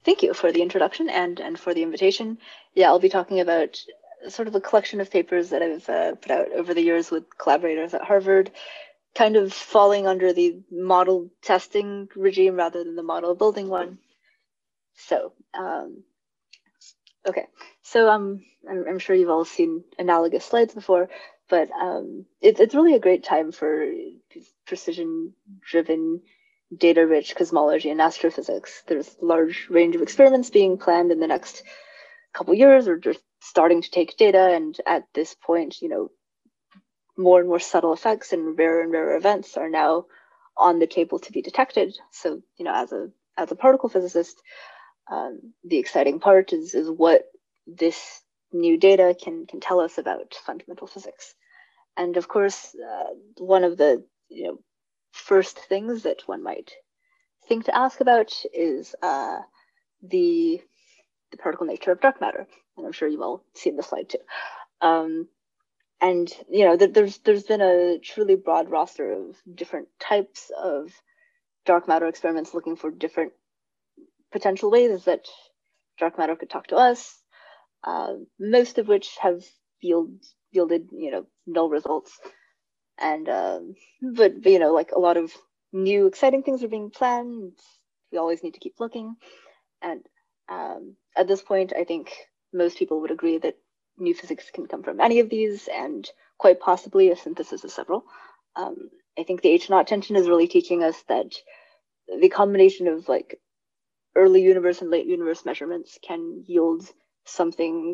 Thank you for the introduction and for the invitation. Yeah, I'll be talking about sort of a collection of papers that I've put out over the years with collaborators at Harvard, kind of falling under the model testing regime rather than the model building one. So, okay. So I'm sure you've all seen analogous slides before, but it's really a great time for precision-driven, data-rich cosmology and astrophysics. There's a large range of experiments being planned in the next couple years, or just starting to take data. And at this point, more and more subtle effects and rarer events are now on the table to be detected. So, as a particle physicist, the exciting part is what this new data can tell us about fundamental physics. And of course, one of the first things that one might think to ask about is the particle nature of dark matter. And I'm sure you've all seen the slide too. And there's been a truly broad roster of different types of dark matter experiments looking for different potential ways that dark matter could talk to us, most of which have yielded null results. And but like a lot of new exciting things are being planned. We always need to keep looking. And at this point, I think most people would agree that new physics can come from any of these, and quite possibly a synthesis of several. I think the H-naught tension is really teaching us that the combination of like early universe and late universe measurements can yield something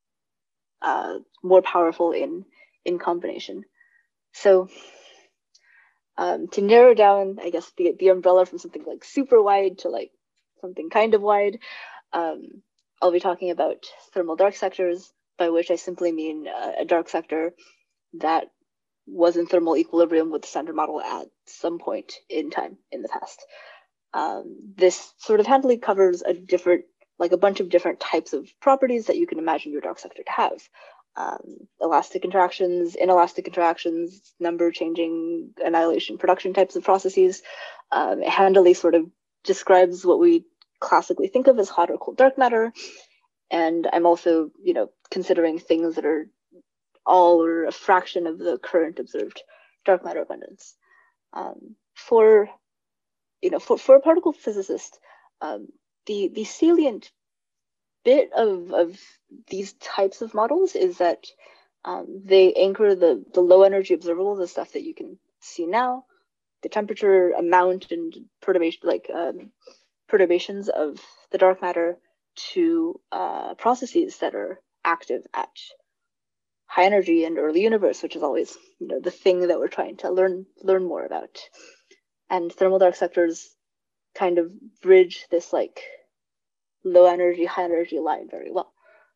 more powerful in combination. So to narrow down, I guess, the umbrella from something like super wide to like something kind of wide, I'll be talking about thermal dark sectors, by which I simply mean a dark sector that was in thermal equilibrium with the Standard Model at some point in time in the past. This sort of handily covers a bunch of different types of properties that you can imagine your dark sector to have. Elastic interactions, inelastic interactions, number changing, annihilation, production types of processes. It handily sort of describes what we classically think of as hot or cold dark matter. And I'm also, considering things that are all or a fraction of the current observed dark matter abundance. For a particle physicist, the salient bit of these types of models is that they anchor the low energy observable, the stuff that you can see now, the temperature, amount, and perturbations of the dark matter to processes that are active at high energy and early universe, which is always the thing that we're trying to learn more about. And thermal dark sectors kind of bridge this like low energy, high energy line very well.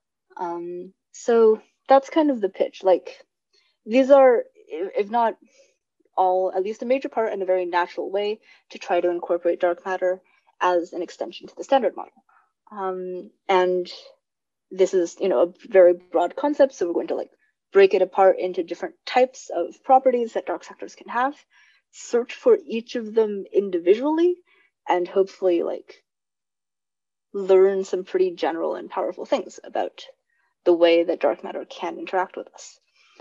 So that's kind of the pitch. Like these are, if not all, at least a major part in a very natural way to try to incorporate dark matter as an extension to the Standard Model. And this is, a very broad concept. So we're going to like break it apart into different types of properties that dark sectors can have, search for each of them individually, and hopefully like learn some pretty general and powerful things about the way that dark matter can interact with us.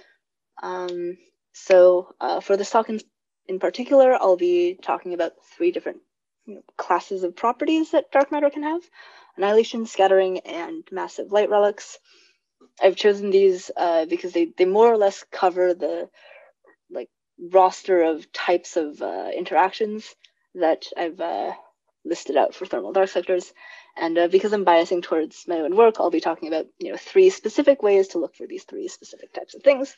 So for this talk in particular, I'll be talking about 3 different classes of properties that dark matter can have: annihilation, scattering, and massive light relics. I've chosen these because they more or less cover the like roster of types of interactions that I've listed out for thermal dark sectors. And because I'm biasing towards my own work, I'll be talking about 3 specific ways to look for these 3 specific types of things.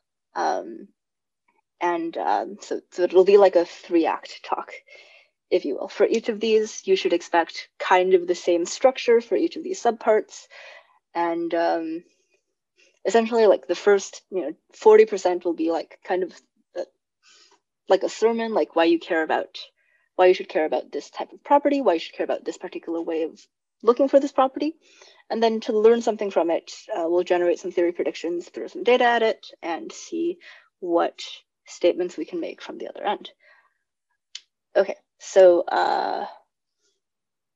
So it'll be like a 3-act talk, if you will. For each of these, you should expect kind of the same structure for each of these subparts. And essentially, like the first 40% will be like kind of like a sermon, like why you should care about this type of property, why you should care about this particular way of looking for this property. And then to learn something from it, we'll generate some theory predictions, throw some data at it, and see what statements we can make from the other end. Okay, so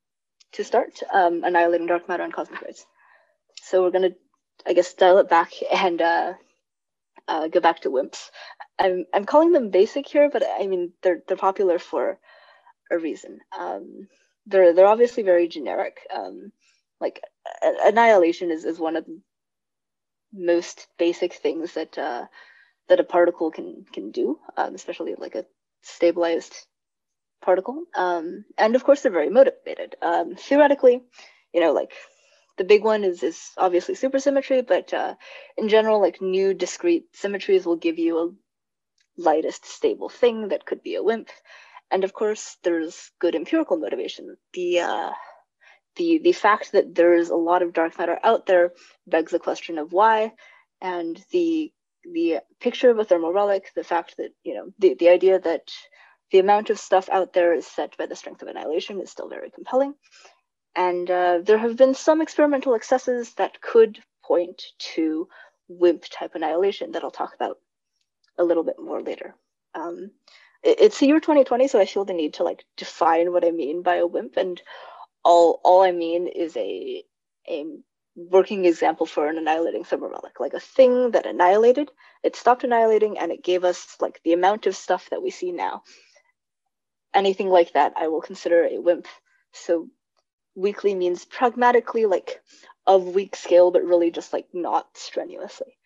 to start, annihilating dark matter and cosmic rays. So we're gonna, I guess, dial it back and go back to WIMPs. I'm calling them basic here, but I mean they're popular for a reason. They're obviously very generic. Like annihilation is one of the most basic things that that a particle can do, especially like a stabilized particle. And of course, they're very motivated. Theoretically, like the big one is obviously supersymmetry, but in general, like new discrete symmetries will give you a lightest stable thing that could be a WIMP. And of course, there's good empirical motivation. The fact that there's a lot of dark matter out there begs the question of why, and the picture of a thermal relic, the fact that the idea that the amount of stuff out there is set by the strength of annihilation is still very compelling. And there have been some experimental excesses that could point to WIMP type annihilation that I'll talk about a little bit more later. It's the year 2020, so I feel the need to like define what I mean by a WIMP, and all I mean is a working example for an annihilating thermal relic, like a thing that annihilated, it stopped annihilating, and it gave us like the amount of stuff that we see now. Anything like that, I will consider a WIMP. So weakly means pragmatically like of weak scale, but really just like not strenuously.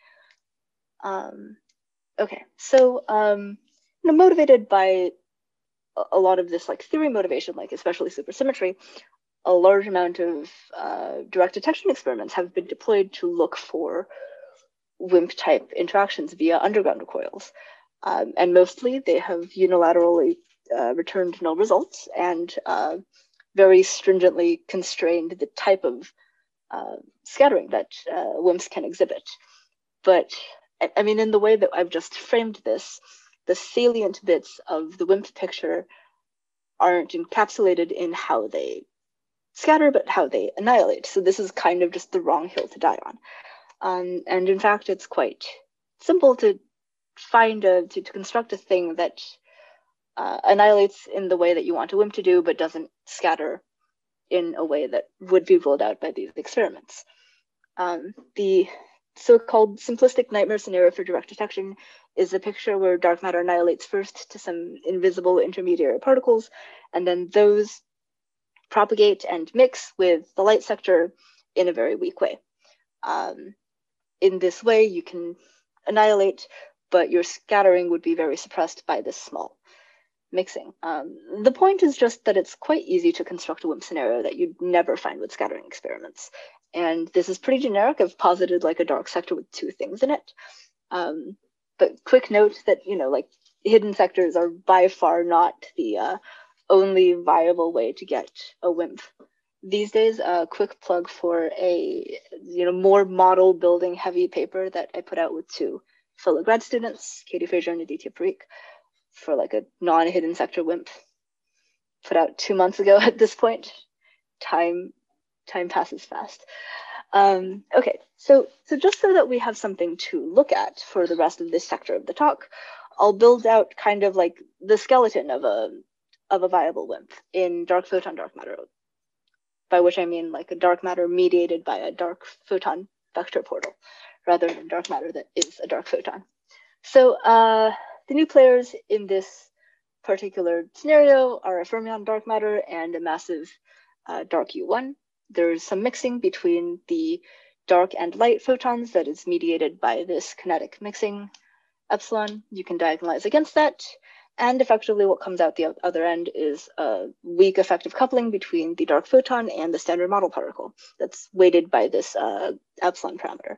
Okay, so motivated by a lot of this like theory motivation, like especially supersymmetry, a large amount of direct detection experiments have been deployed to look for WIMP type interactions via underground recoils. And mostly they have unilaterally returned null results and very stringently constrained the type of scattering that WIMPs can exhibit. But I mean, in the way that I've just framed this, the salient bits of the WIMP picture aren't encapsulated in how they scatter, but how they annihilate. So this is kind of just the wrong hill to die on. And in fact, it's quite simple to find to construct a thing that annihilates in the way that you want a WIMP to do, but doesn't scatter in a way that would be ruled out by these experiments. The so-called simplistic nightmare scenario for direct detection is a picture where dark matter annihilates first to some invisible intermediary particles, and then those propagate and mix with the light sector in a very weak way. In this way, you can annihilate, but your scattering would be very suppressed by this small mixing. The point is just that it's quite easy to construct a WIMP scenario that you'd never find with scattering experiments. And this is pretty generic. I've posited like a dark sector with two things in it. But quick note that, like hidden sectors are by far not the only viable way to get a WIMP. These days, a quick plug for a more model building heavy paper that I put out with two fellow grad students, Katie Fraser and Aditya Parikh, for like a non-hidden sector WIMP, put out 2 months ago at this point. Time passes fast. Okay, so just so that we have something to look at for the rest of this sector of the talk, I'll build out kind of like the skeleton of a viable WIMP in dark photon dark matter, by which I mean like a dark matter mediated by a dark photon vector portal, rather than dark matter that is a dark photon. So the new players in this particular scenario are a fermion dark matter and a massive dark U1. There's some mixing between the dark and light photons that is mediated by this kinetic mixing epsilon. You can diagonalize against that. And effectively what comes out the other end is a weak effective coupling between the dark photon and the standard model particle that's weighted by this epsilon parameter.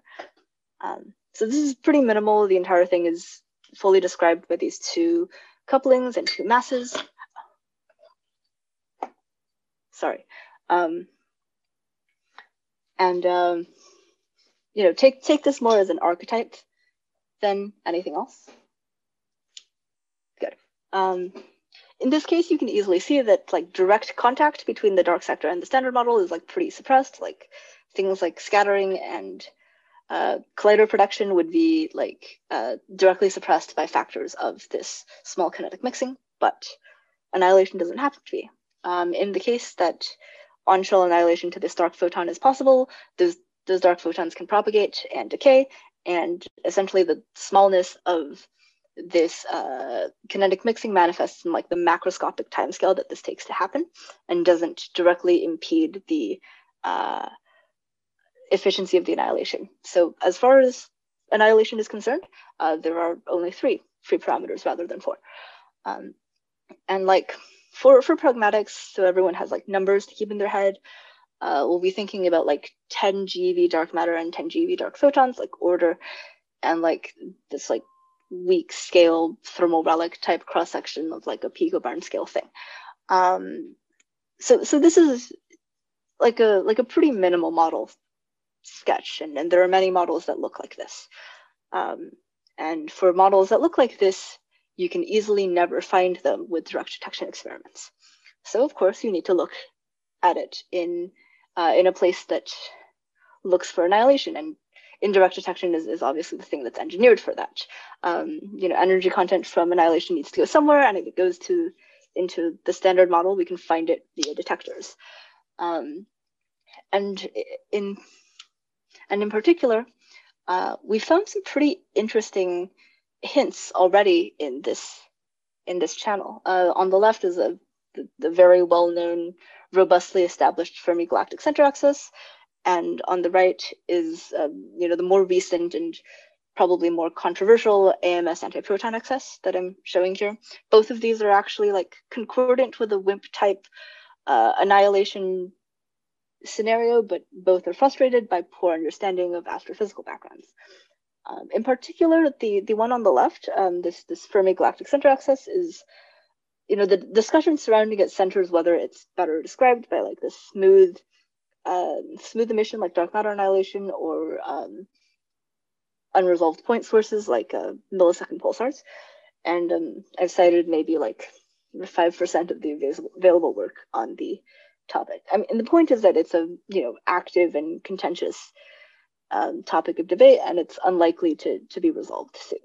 So this is pretty minimal. The entire thing is fully described by these two couplings and two masses. Sorry. Take this more as an archetype than anything else. Good. In this case, you can easily see that like direct contact between the dark sector and the standard model is like pretty suppressed. Like things like scattering and collider production would be like directly suppressed by factors of this small kinetic mixing, but annihilation doesn't have to be. In the case that on-shell annihilation to this dark photon is possible, those dark photons can propagate and decay, and essentially the smallness of this kinetic mixing manifests in like the macroscopic timescale that this takes to happen, and doesn't directly impede the efficiency of the annihilation. So as far as annihilation is concerned, there are only three parameters rather than four. And like for pragmatics, so everyone has like numbers to keep in their head. We'll be thinking about like 10 GeV dark matter and 10 GeV dark photons, like order, and like this like weak scale thermal relic type cross section of like a picobarn scale thing. So this is like a pretty minimal model sketch, and there are many models that look like this. And for models that look like this, you can easily never find them with direct detection experiments. So of course you need to look at it in a place that looks for annihilation, and indirect detection is obviously the thing that's engineered for that. Energy content from annihilation needs to go somewhere, and if it goes into the standard model, we can find it via detectors. And in particular, we found some pretty interesting hints already in this channel. On the left is the very well-known, robustly established Fermi galactic center axis, and on the right is the more recent and probably more controversial AMS antiproton excess that I'm showing here. Both of these are actually like concordant with a WIMP type annihilation scenario, but both are frustrated by poor understanding of astrophysical backgrounds. In particular, the one on the left, this Fermi galactic center axis is, the discussion surrounding its centers, whether it's better described by like this smooth emission like dark matter annihilation, or unresolved point sources like millisecond pulsars. And I've cited maybe like 5% of the available work on the topic. I mean, and the point is that it's a active and contentious topic of debate, and it's unlikely to be resolved soon.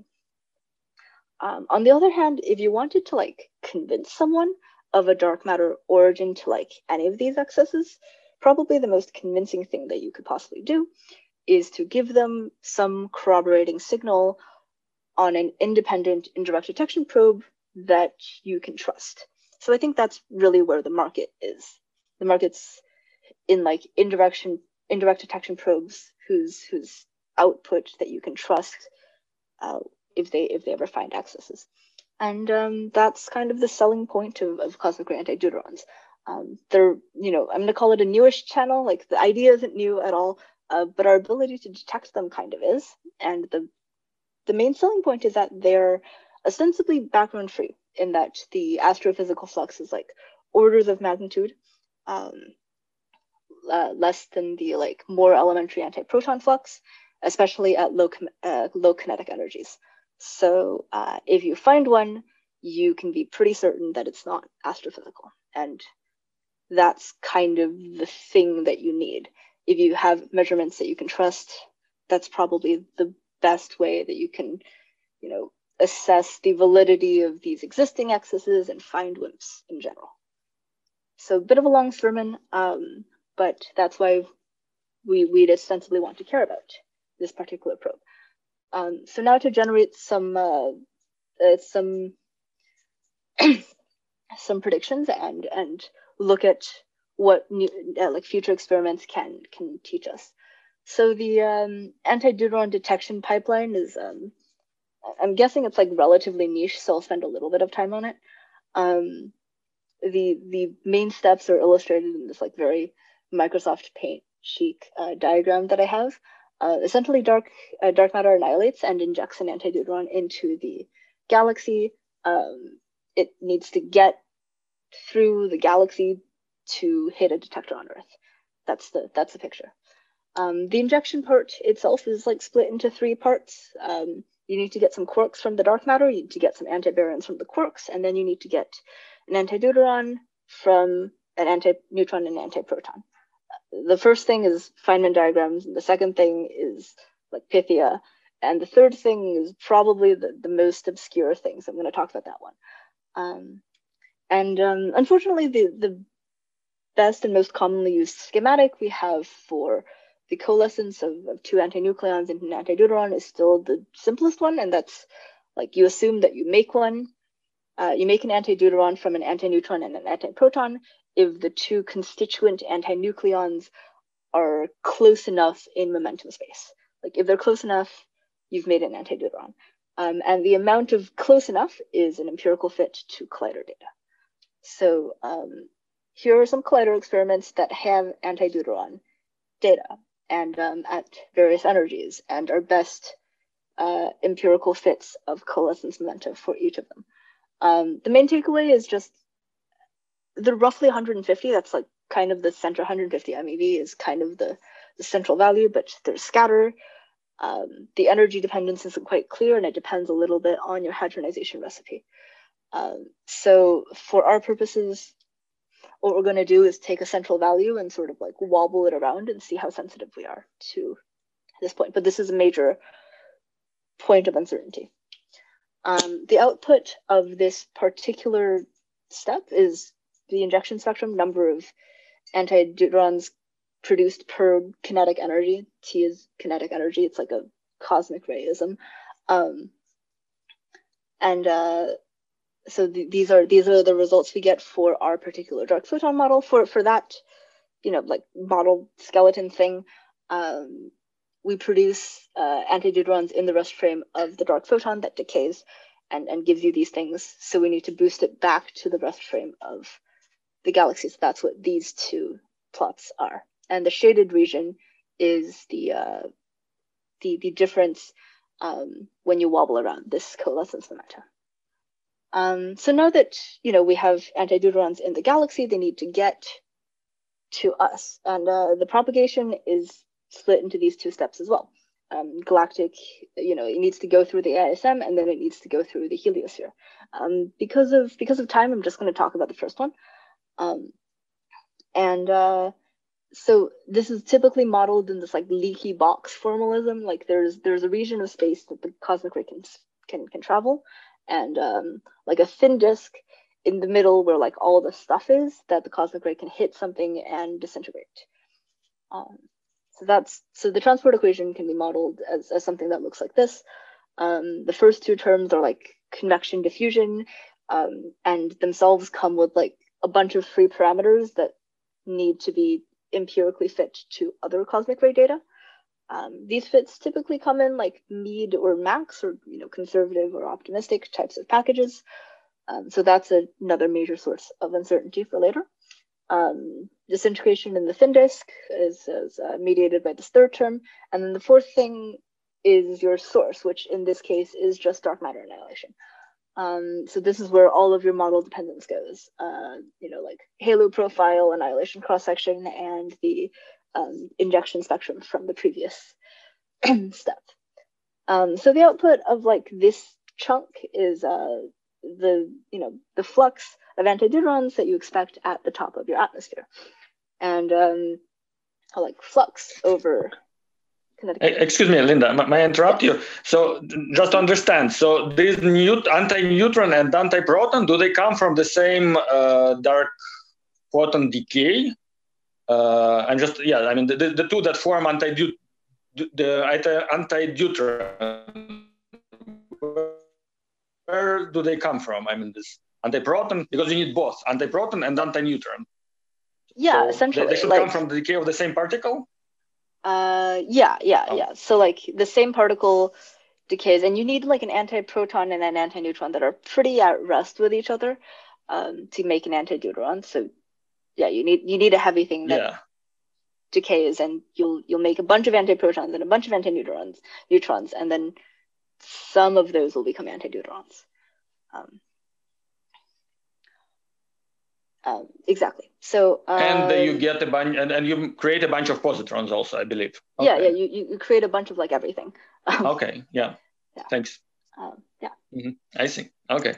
On the other hand, if you wanted to like convince someone of a dark matter origin to like any of these excesses, probably the most convincing thing that you could possibly do is to give them some corroborating signal on an independent indirect detection probe that you can trust. So I think that's really where the market is. The market's in like indirect detection probes whose output that you can trust if they ever find excesses. And that's kind of the selling point of cosmic ray antideuterons. They're, I'm going to call it a newish channel. Like the idea isn't new at all, but our ability to detect them kind of is. And the main selling point is that they're ostensibly background free, in that the astrophysical flux is like orders of magnitude less than the like more elementary antiproton flux, especially at low kinetic energies. So if you find one, you can be pretty certain that it's not astrophysical. And that's kind of the thing that you need. If you have measurements that you can trust, that's probably the best way that you can, assess the validity of these existing excesses and find WIMPs in general. So a bit of a long sermon, but that's why we'd ostensibly want to care about this particular probe. So now to generate some predictions and look at what new like future experiments can teach us. So the antideuteron detection pipeline is I'm guessing it's like relatively niche, so I'll spend a little bit of time on it. The main steps are illustrated in this like very Microsoft Paint chic diagram that I have. Essentially, dark matter annihilates and injects an antideuteron into the galaxy. It needs to get through the galaxy to hit a detector on Earth. That's the picture. The injection part itself is like split into three parts. You need to get some quarks from the dark matter, you need to get some antibaryons from the quarks, and then you need to get an antideuteron from an antineutron and an antiproton. The first thing is Feynman diagrams, and the second thing is like Pythia, and the third thing is probably the most obscure thing, so I'm going to talk about that one. Unfortunately, the best and most commonly used schematic we have for the coalescence of two antinucleons into an antideuteron is still the simplest one, and that's like you assume that you make one. You make an antideuteron from an antineutron and an antiproton if the two constituent antinucleons are close enough in momentum space. Like if they're close enough, you've made an antideuteron. And the amount of close enough is an empirical fit to collider data. So here are some collider experiments that have antideuteron data and at various energies and are best empirical fits of coalescence momenta for each of them. The main takeaway is just they're roughly 150. That's like kind of the center. 150 MeV is kind of the central value, but there's scatter. The energy dependence isn't quite clear, and it depends a little bit on your hadronization recipe. So for our purposes, what we're going to do is take a central value and sort of like wobble it around and see how sensitive we are to this point. But this is a major point of uncertainty. The output of this particular step is the injection spectrum, number of antideuterons produced per kinetic energy. T is kinetic energy. It's like a cosmic rayism. So these are the results we get for our particular dark photon model. For that, like model skeleton thing, we produce antideuterons in the rest frame of the dark photon that decays and gives you these things. So we need to boost it back to the rest frame of the galaxy. So that's what these two plots are. And the shaded region is the difference when you wobble around this coalescence momenta. So now that we have antideuterons in the galaxy, they need to get to us, and the propagation is split into these two steps as well. Galactic, it needs to go through the AISM, and then it needs to go through the heliosphere. Because of time, I'm just going to talk about the first one. So this is typically modeled in this like leaky box formalism. Like there's a region of space that the cosmic ray can travel, and like a thin disk in the middle where like all the stuff is that the cosmic ray can hit something and disintegrate. So the transport equation can be modeled as something that looks like this. The first two terms are like convection diffusion, and themselves come with like a bunch of free parameters that need to be empirically fit to other cosmic ray data. These fits typically come in like MEAD or MAX, or conservative or optimistic types of packages. So that's another major source of uncertainty for later. Disintegration in the thin disk is mediated by this third term. And then the fourth thing is your source, which in this case is just dark matter annihilation. So this is where all of your model dependence goes, like halo profile, annihilation cross-section, and the injection spectrum from the previous step. So the output of like this chunk is the flux of antideuterons that you expect at the top of your atmosphere, and like flux over kinetic energy. Excuse me, Linda, may I interrupt you? So just to understand, so these anti-neutron and antiproton, do they come from the same dark photon decay? And just, I mean, the two that form antideuteron, where do they come from? I mean, this antiproton, because you need both antiproton and antineutron. Yeah, so essentially. They should come from the decay of the same particle? Yeah. So like the same particle decays, and you need like an antiproton and an antineutron that are pretty at rest with each other to make an antideuteron. So yeah, you need a heavy thing that decays, and you'll make a bunch of antiprotons and a bunch of neutrons, and then some of those will become antideuterons. Exactly. So and you get a bunch, and you create a bunch of positrons also, I believe. Okay. Yeah. You create a bunch of like everything. Okay. Yeah. Thanks. Yeah. Mm-hmm. I see. Okay.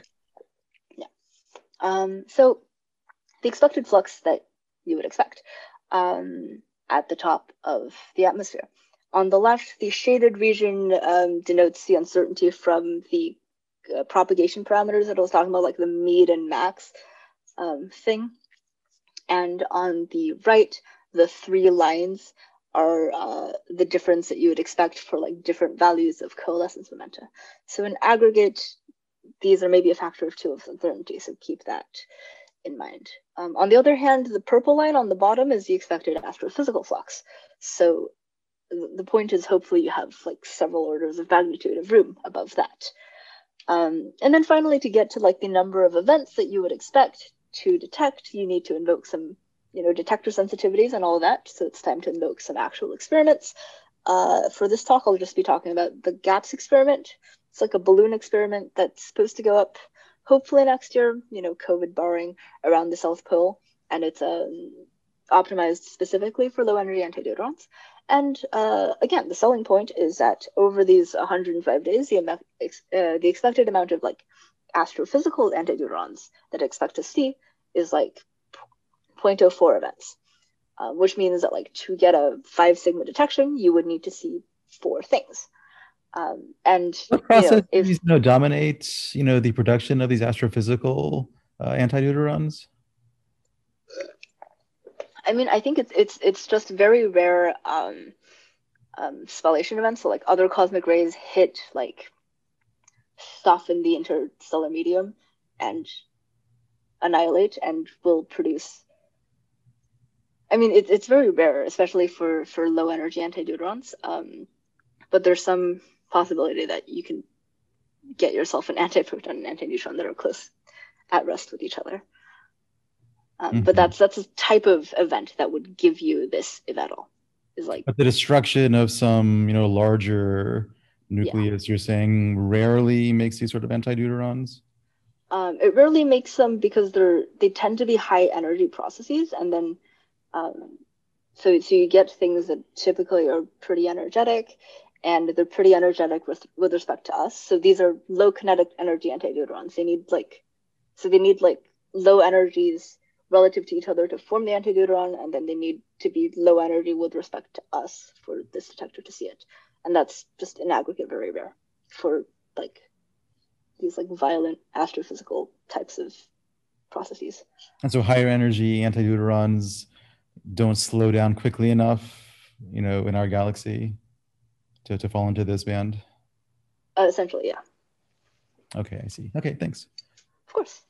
Yeah. So the expected flux that you would expect at the top of the atmosphere. On the left, the shaded region denotes the uncertainty from the propagation parameters that I was talking about, like the MEAD and MAX thing. And on the right, the 3 lines are the difference that you would expect for like different values of coalescence momenta. So in aggregate, these are maybe a factor of 2 of uncertainty, so keep that in mind. On the other hand, the purple line on the bottom is the expected astrophysical flux. So the point is hopefully you have like several orders of magnitude of room above that. And then finally, to get to like the number of events that you would expect to detect, you need to invoke some, detector sensitivities and all of that. So it's time to invoke some actual experiments. For this talk, I'll just be talking about the GAPS experiment. It's like a balloon experiment that's supposed to go up hopefully next year, COVID barring, around the South Pole. And it's optimized specifically for low energy antideutrons. And again, the selling point is that over these 105 days, the expected amount of like astrophysical antideutrons that I expect to see is like 0.04 events, which means that like to get a 5 sigma detection, you would need to see 4 things. And what process dominates the production of these astrophysical antideuterons? I mean, I think it's just very rare spallation events. So like other cosmic rays hit like stuff in the interstellar medium and annihilate and will produce. I mean, it's very rare, especially for low energy antideutrons. But there's some possibility that you can get yourself an antiproton and antineutron that are close at rest with each other. But that's a type of event that would give you this eVTOL. Is like, but the destruction of some larger nucleus, you're saying, rarely makes these sort of antideuterons? It rarely makes them because they tend to be high energy processes, and then so you get things that typically are pretty energetic, and they're pretty energetic with respect to us. So these are low kinetic energy antideuterons. They need low energies relative to each other to form the antideuteron, and then they need to be low energy with respect to us for this detector to see it. And that's just in aggregate very rare for like these like violent astrophysical types of processes. And so higher energy antideuterons don't slow down quickly enough, in our galaxy to fall into this band? Essentially, yeah. Okay, I see. Okay, thanks. Of course.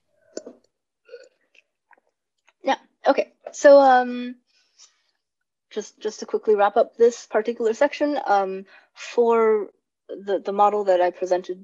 Yeah. Okay. So just to quickly wrap up this particular section, for the model that I presented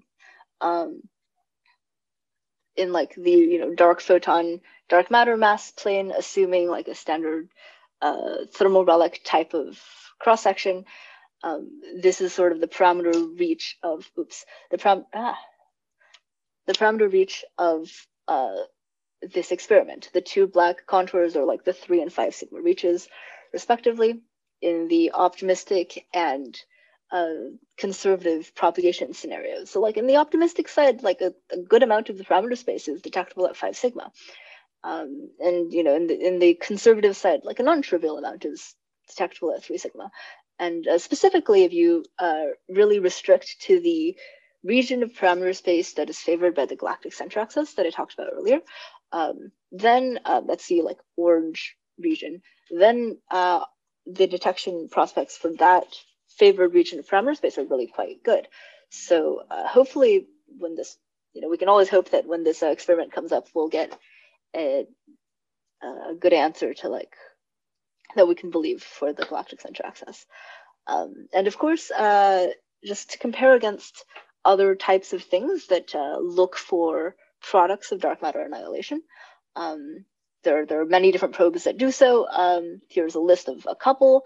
in like the dark photon dark matter mass plane, assuming like a standard thermal relic type of cross section, this is sort of the parameter reach of the parameter reach of this experiment. The 2 black contours are like the 3 and 5 sigma reaches, respectively, in the optimistic and conservative propagation scenarios. So like in the optimistic side, like a good amount of the parameter space is detectable at 5 sigma. And in the conservative side, like a non-trivial amount is detectable at 3 sigma. And specifically, if you really restrict to the region of parameter space that is favored by the galactic center axis that I talked about earlier, then let's see, like orange region, then the detection prospects for that favored region of parameter space are really quite good. So hopefully when this, we can always hope that when this experiment comes up, we'll get a good answer to like that we can believe for the galactic center axis. And of course, just to compare against other types of things that look for products of dark matter annihilation, there are many different probes that do so. Here's a list of a couple.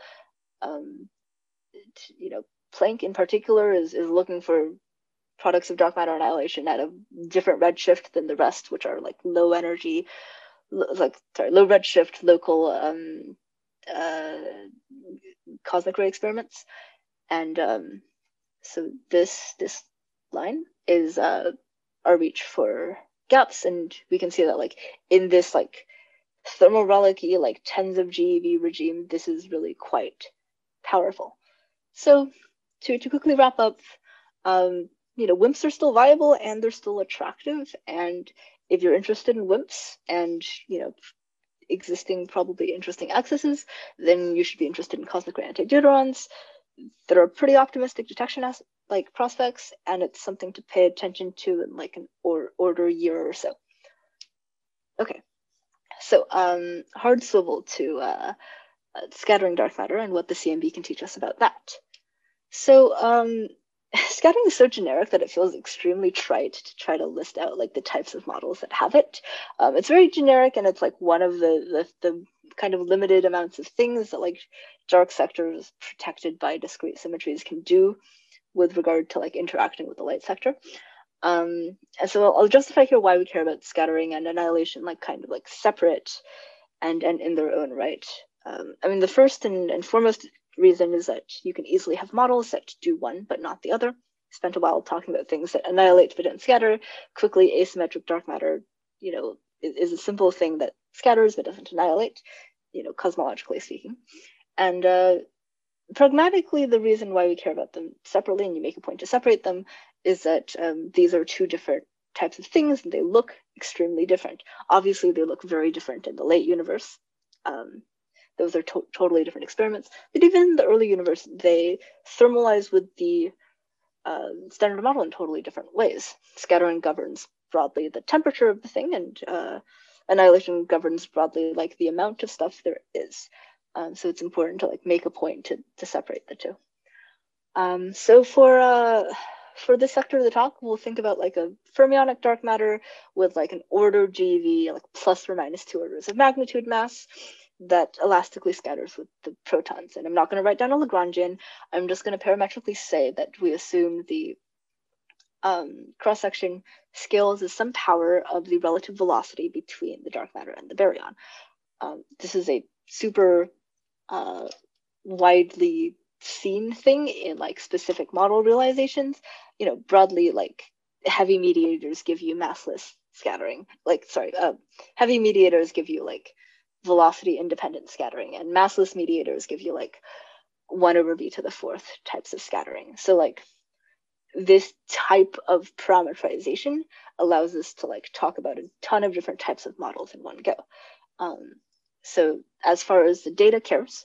Planck in particular is looking for products of dark matter annihilation at a different redshift than the rest, which are like low energy, low redshift local cosmic ray experiments. And so this line is our reach for gaps, and we can see that like in this like thermal relic-y, like tens of GeV regime, this is really quite powerful. So to quickly wrap up, WIMPs are still viable and they're still attractive. And if you're interested in WIMPs and existing, probably interesting accesses, then you should be interested in cosmic ray antideuterons. There are pretty optimistic detection prospects, and it's something to pay attention to in like an order year or so. Okay, so hard swivel to scattering dark matter and what the CMB can teach us about that. So scattering is so generic that it feels extremely trite to try to list out like the types of models that have it. It's very generic, and it's like one of the kind of limited amounts of things that like dark sectors protected by discrete symmetries can do with regard to like interacting with the light sector. And so I'll justify here why we care about scattering and annihilation like kind of like separate and in their own right. I mean, the first and foremost reason is that you can easily have models that do one but not the other. Spent a while talking about things that annihilate but don't scatter. Quickly, asymmetric dark matter, you know, is a simple thing that scatters but doesn't annihilate, you know, cosmologically speaking. And pragmatically, the reason why we care about them separately, and you make a point to separate them, is that these are two different types of things, and they look extremely different. Obviously, they look very different in the late universe. Those are totally different experiments. But even in the early universe, they thermalize with the standard model in totally different ways. Scattering governs broadly the temperature of the thing, and annihilation governs broadly like the amount of stuff there is. So it's important to like make a point to separate the two. So for this sector of the talk, we'll think about like a fermionic dark matter with like an order GeV, like plus or minus 2 orders of magnitude mass, that elastically scatters with the protons. And I'm not going to write down a Lagrangian. I'm just going to parametrically say that we assume the cross-section scales as some power of the relative velocity between the dark matter and the baryon. This is a super widely seen thing in like specific model realizations. You know, broadly, like heavy mediators give you massless scattering. Heavy mediators give you like velocity independent scattering, and massless mediators give you like 1/v⁴ types of scattering. So like this type of parametrization allows us to like talk about a ton of different types of models in one go. So as far as the data cares,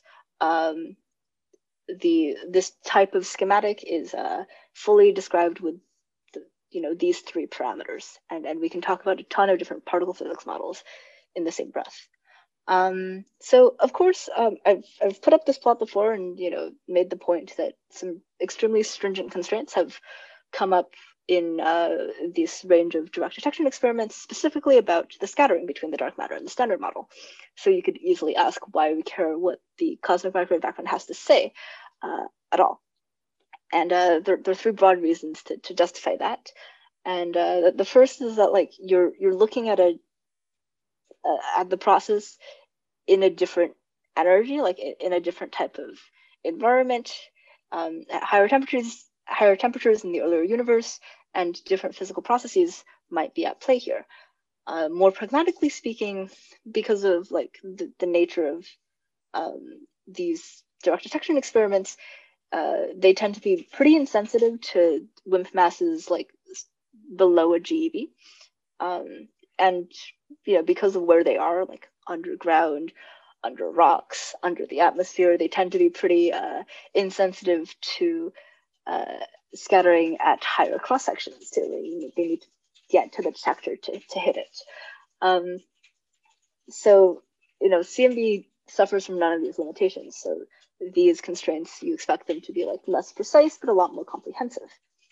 this type of schematic is fully described with these 3 parameters, and we can talk about a ton of different particle physics models in the same breath. So of course, I've put up this plot before and made the point that some extremely stringent constraints have come up in this range of direct detection experiments, specifically about the scattering between the dark matter and the standard model. So you could easily ask why we care what the cosmic microwave background has to say at all. And there are 3 broad reasons to justify that. And the first is that like you're looking at the process in a different energy, like in a different type of environment, at higher temperatures in the earlier universe, and different physical processes might be at play here. More pragmatically speaking, because of like the nature of these direct detection experiments, they tend to be pretty insensitive to WIMP masses like below a GeV. And because of where they are, like underground, under rocks, under the atmosphere, they tend to be pretty insensitive to scattering at higher cross sections too. They need to get to the detector to hit it. So CMB suffers from none of these limitations. So these constraints, you expect them to be like less precise, but a lot more comprehensive.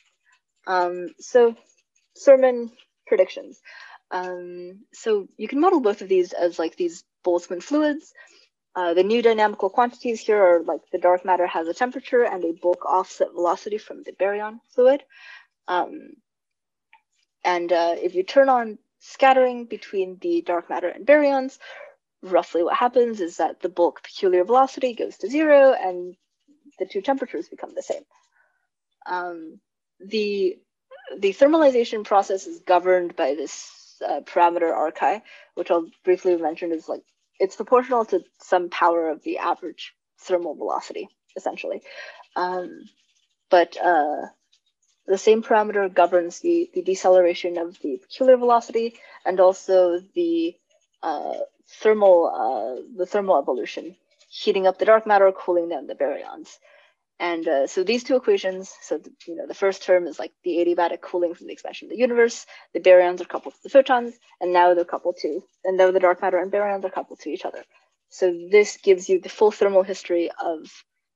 So Sermon predictions. So you can model both of these as like these Boltzmann fluids. The new dynamical quantities here are like the dark matter has a temperature and a bulk offset velocity from the baryon fluid. And if you turn on scattering between the dark matter and baryons, roughly what happens is that the bulk peculiar velocity goes to 0 and the 2 temperatures become the same. The thermalization process is governed by this parameter RChi, which I'll briefly mention is like, it's proportional to some power of the average thermal velocity, essentially. But the same parameter governs the deceleration of the peculiar velocity and also the thermal evolution, heating up the dark matter, cooling down the baryons. And so these two equations, so the first term is like the adiabatic cooling from the expansion of the universe. The baryons are coupled to the photons, and now they're coupled to, and now the dark matter and baryons are coupled to each other. So this gives you the full thermal history of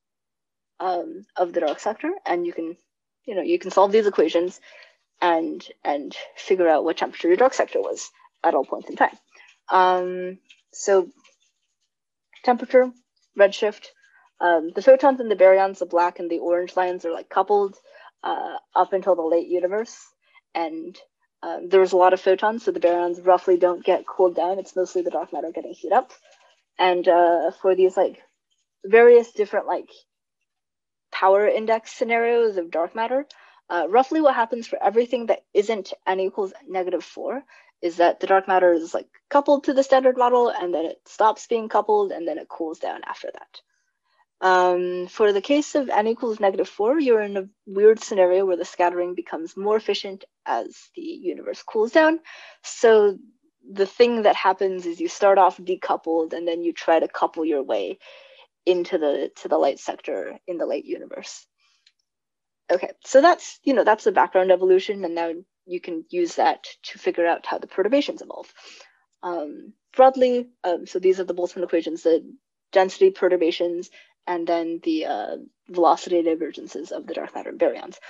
the dark sector, and you can solve these equations and figure out what temperature your dark sector was at all points in time. So temperature, redshift. The photons and the baryons, the black and the orange lines, are like coupled up until the late universe, and there was a lot of photons, so the baryons roughly don't get cooled down. It's mostly the dark matter getting heated up. And for these like various different like power index scenarios of dark matter, roughly what happens for everything that isn't n equals -4 is that the dark matter is like coupled to the standard model, and then it stops being coupled, and then it cools down after that. For the case of n equals -4, you're in a weird scenario where the scattering becomes more efficient as the universe cools down. So the thing that happens is you start off decoupled, and then you try to couple your way into the light sector in the late universe. Okay, so that's the background evolution, and now you can use that to figure out how the perturbations evolve. Broadly, so these are the Boltzmann equations, the density perturbations, and then the velocity divergences of the dark matter and baryons.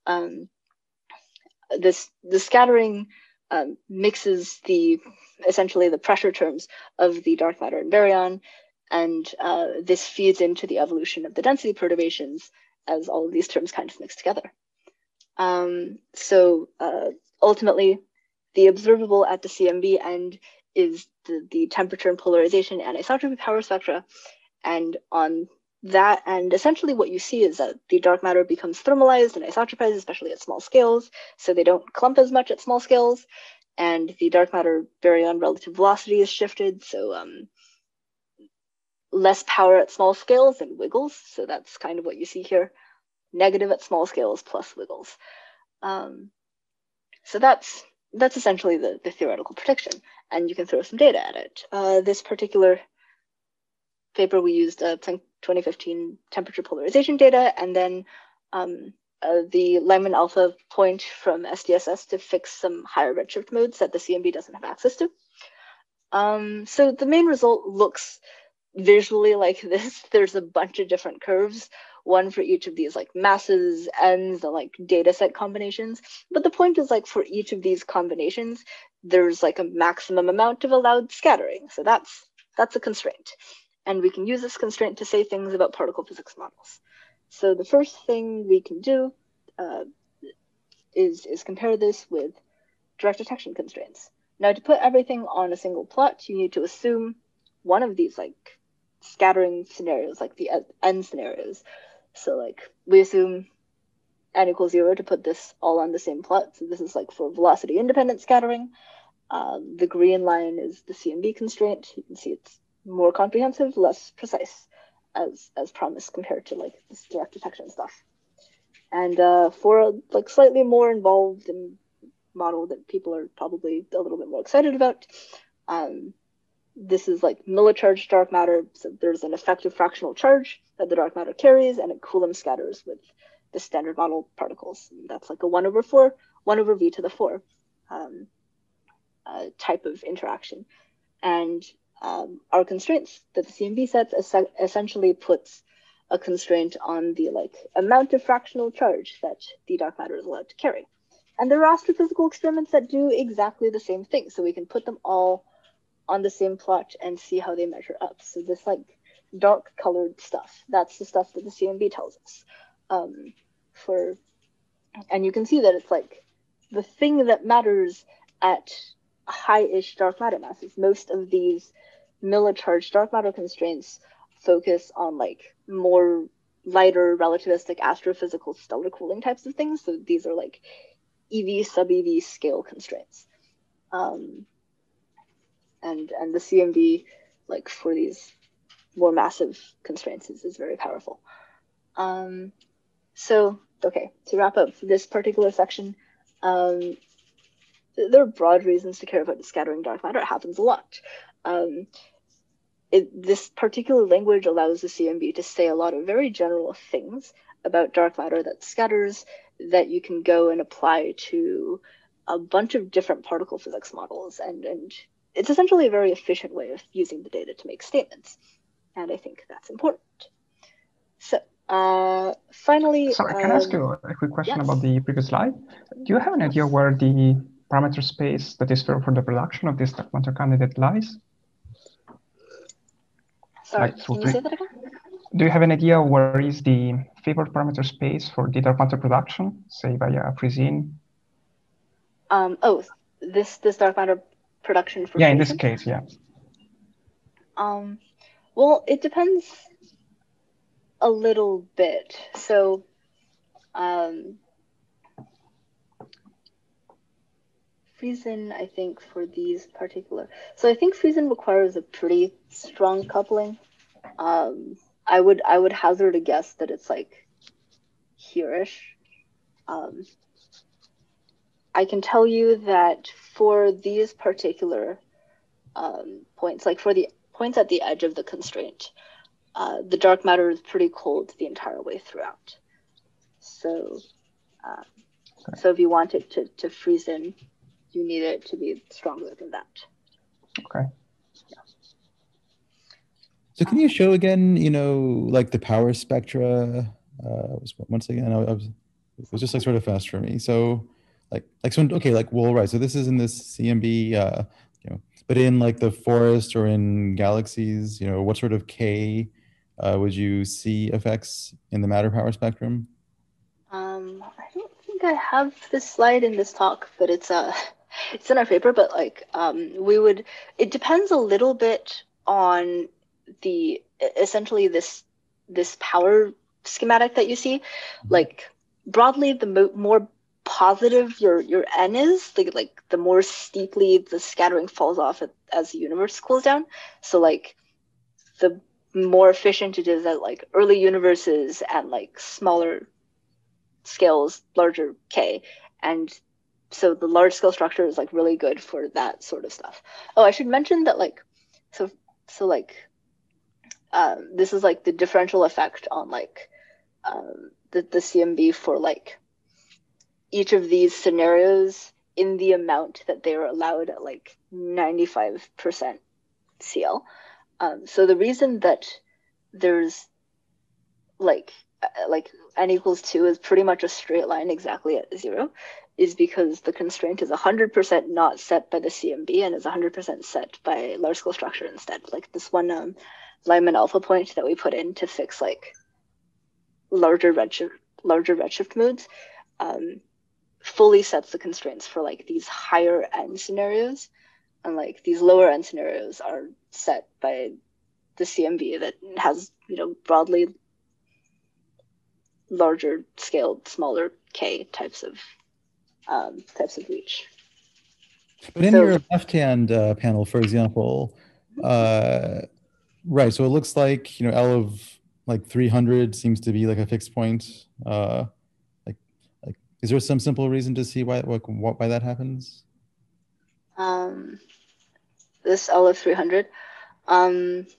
The scattering mixes essentially the pressure terms of the dark matter and baryon, and this feeds into the evolution of the density perturbations as all of these terms kind of mix together. So ultimately, the observable at the CMB end is the temperature and polarization anisotropy power spectra, and on that end, essentially what you see is that the dark matter becomes thermalized and isotropized, especially at small scales, so they don't clump as much at small scales, and the dark matter baryon relative velocity is shifted, so less power at small scales and wiggles, so that's kind of what you see here, negative at small scales plus wiggles. So that's essentially the theoretical prediction, and you can throw some data at it. This particular paper, we used Planck 2015 temperature polarization data, and then the Lyman alpha point from SDSS to fix some higher redshift modes that the CMB doesn't have access to. So the main result looks visually like this. There's a bunch of different curves, one for each of these like masses, ends, and like data set combinations. But the point is, like, for each of these combinations, there's like a maximum amount of allowed scattering. So that's a constraint. And we can use this constraint to say things about particle physics models. So the first thing we can do is compare this with direct detection constraints. Now, to put everything on a single plot, you need to assume one of these like scattering scenarios, like the n scenarios. So like we assume n equals 0 to put this all on the same plot. So this is like for velocity independent scattering. The green line is the CMB constraint. You can see it's more comprehensive, less precise, as promised compared to like this direct detection stuff. And for a like slightly more involved and model that people are probably a little bit more excited about, this is like millicharged dark matter. So there's an effective fractional charge that the dark matter carries, and it Coulomb scatters with the standard model particles. And that's like a 1/4, 1/v to the 4 type of interaction. And our constraints that the CMB sets essentially puts a constraint on the like amount of fractional charge that the dark matter is allowed to carry. And there are astrophysical experiments that do exactly the same thing. So we can put them all on the same plot and see how they measure up. So this like dark colored stuff, that's the stuff that the CMB tells us. And you can see that it's like the thing that matters at high-ish dark matter masses. Most of these millicharged dark matter constraints focus on like more lighter relativistic astrophysical stellar cooling types of things. So these are like EV sub-EV scale constraints. And the CMB, like for these more massive constraints, is very powerful. So, okay, to wrap up this particular section, there are broad reasons to care about the scattering dark matter. It happens a lot. this particular language allows the CMB to say a lot of very general things about dark matter that scatters that you can go and apply to a bunch of different particle physics models. And it's essentially a very efficient way of using the data to make statements. And I think that's important. So finally... Sorry, can I ask you a quick question yes. about the previous slide? Do you have an idea where the parameter space that is for the production of this dark matter candidate lies? Sorry, can you say that again? Do you have an idea where is the favored parameter space for the dark matter production, say via Freezin? Oh, this dark matter production for yeah, Freezin? In this case, yeah. Well, it depends a little bit. So, Freezin, I think for these particular, so I think Freezin requires a pretty strong coupling. I would hazard a guess that it's like here-ish. I can tell you that for these particular points, like for the points at the edge of the constraint, the dark matter is pretty cold the entire way throughout. So, so if you want it to freeze in, you need it to be stronger than that. Okay. So can you show again, like the power spectra? Once again, it was just like sort of fast for me. So well, right. So this is in this CMB, but in like the forest or in galaxies, what sort of K would you see effects in the matter power spectrum? I don't think I have this slide in this talk, but it's in our paper. But like it depends a little bit on essentially this power schematic that you see. Like broadly, the more positive your n is, like the more steeply the scattering falls off as the universe cools down. So like the more efficient it is at like early universes and like smaller scales, larger K. And so the large scale structure is like really good for that sort of stuff. Oh, I should mention that like so this is like the differential effect on like the CMB for like each of these scenarios in the amount that they are allowed at like 95% CL. So the reason that there's like n equals 2 is pretty much a straight line exactly at 0 is because the constraint is 100% not set by the CMB and is 100% set by large scale structure instead. Like this one Lyman alpha point that we put in to fix like larger redshift modes fully sets the constraints for like these higher n scenarios, and like these lower n scenarios are set by the CMB that has broadly larger scaled, smaller K types of reach. But in your left-hand panel, for example, right, so it looks like L of like 300 seems to be like a fixed point. Is there some simple reason to see why that happens? This L of 300. I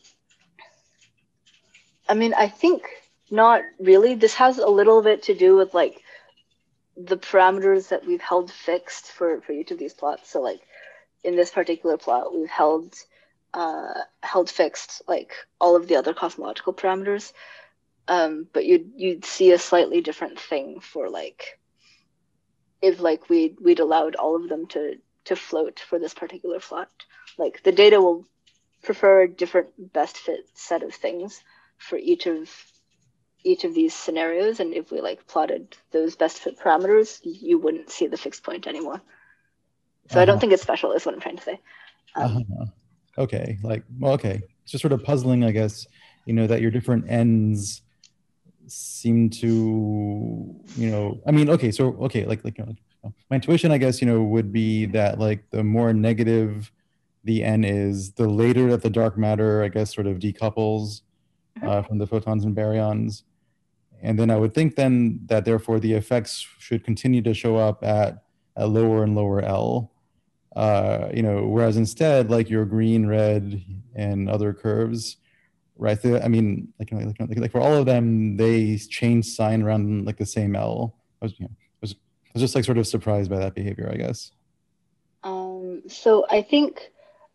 mean, I think not really. This has a little bit to do with like the parameters that we've held fixed for each of these plots. So like in this particular plot, we've held fixed like all of the other cosmological parameters. But you'd see a slightly different thing for like if like we'd allowed all of them to float for this particular plot. Like the data will prefer a different best fit set of things for each of these scenarios, and if we like plotted those best fit parameters, you wouldn't see the fixed point anymore. So I don't think it's special is what I'm trying to say. Okay, okay. It's just sort of puzzling, I guess, that your different ends seem to, I mean, okay, so, okay, my intuition, I guess, would be that like the more negative the n is, the later that the dark matter, I guess, sort of decouples from the photons and baryons. And then I would think then that therefore the effects should continue to show up at a lower and lower L. You know, whereas instead, like your green, red, and other curves, right? I mean, like for all of them, they change sign around like the same L. I was just like sort of surprised by that behavior, I guess. So I think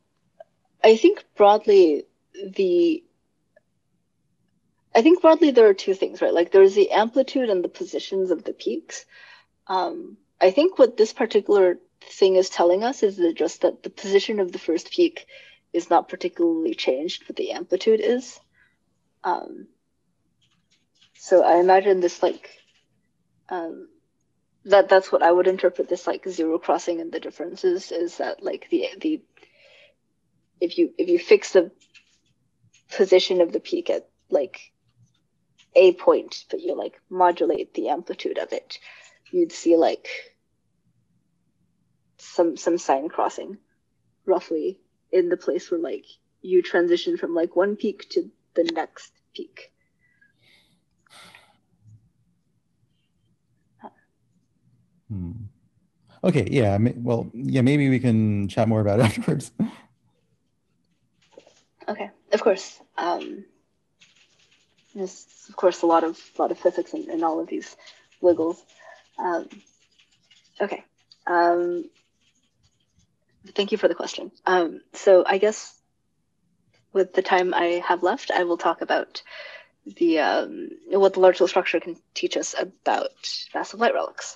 broadly there are two things, right? Like there's the amplitude and the positions of the peaks. I think what this particular thing is telling us is that just that the position of the first peak is not particularly changed, but the amplitude is. So I imagine this like that's what I would interpret this like zero crossing and the differences is that like the if you fix the position of the peak at like a point, but you like modulate the amplitude of it, you'd see like some sign crossing roughly in the place where like you transition from like one peak to the next peak. Okay, yeah, well, yeah, maybe we can chat more about it afterwards. Okay, of course. There's of course a lot of physics in all of these wiggles. Okay. Thank you for the question. So I guess with the time I have left, I will talk about the what the large scale structure can teach us about massive light relics.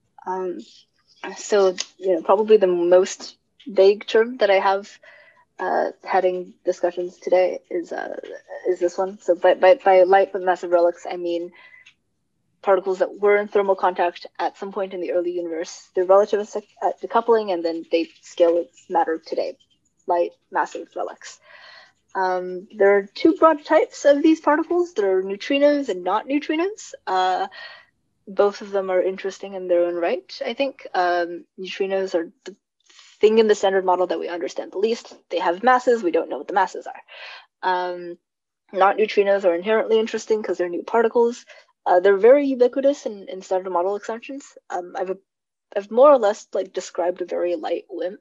So probably the most vague term that I have having discussions today is this one. So by light but massive relics, I mean particles that were in thermal contact at some point in the early universe. They're relativistic at decoupling, and then they scale its matter today. Light, massive relics. There are two broad types of these particles. There are neutrinos and not neutrinos. Both of them are interesting in their own right, I think. Neutrinos are the thing in the standard model that we understand the least. They have masses. We don't know what the masses are. Not neutrinos are inherently interesting because they're new particles. They're very ubiquitous in standard model extensions. I've more or less like described a very light WIMP.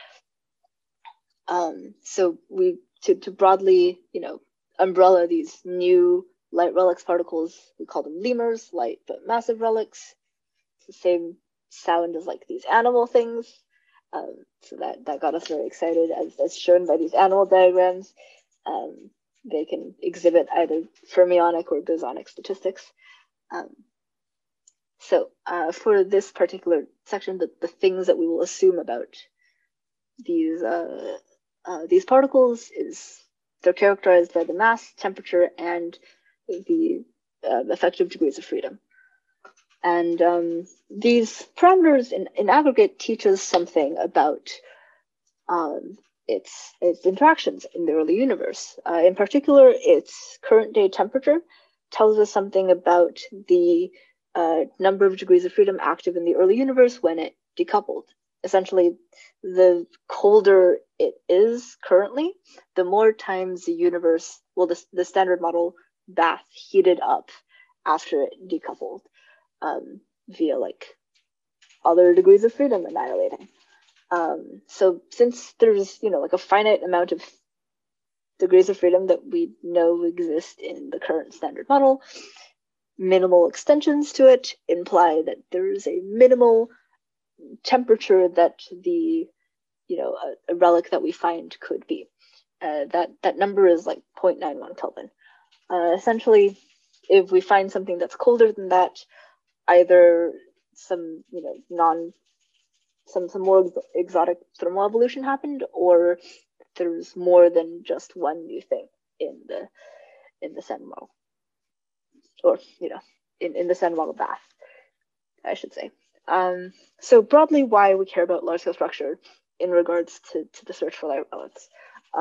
So we to broadly umbrella these new light relics particles, we call them lemurs, light but massive relics. It's the same sound as like these animal things. So that got us very excited, as shown by these animal diagrams. They can exhibit either fermionic or bosonic statistics. So for this particular section, the things that we will assume about these particles is they're characterized by the mass, temperature, and the effective degrees of freedom. And these parameters in aggregate teach us something about its interactions in the early universe. In particular, its current day temperature tells us something about the number of degrees of freedom active in the early universe when it decoupled. Essentially, the colder it is currently, the more times the universe, well, the standard model bath heated up after it decoupled via like other degrees of freedom annihilating. So since there's like a finite amount of degrees of freedom that we know exist in the current standard model, minimal extensions to it imply that there is a minimal temperature that the a relic that we find could be. That number is like 0.91 Kelvin. Essentially, if we find something that's colder than that, either some some more exotic thermal evolution happened, or there's more than just one new thing in the standard model, or in the standard model bath, I should say. So broadly, why we care about large scale structure in regards to the search for light relics.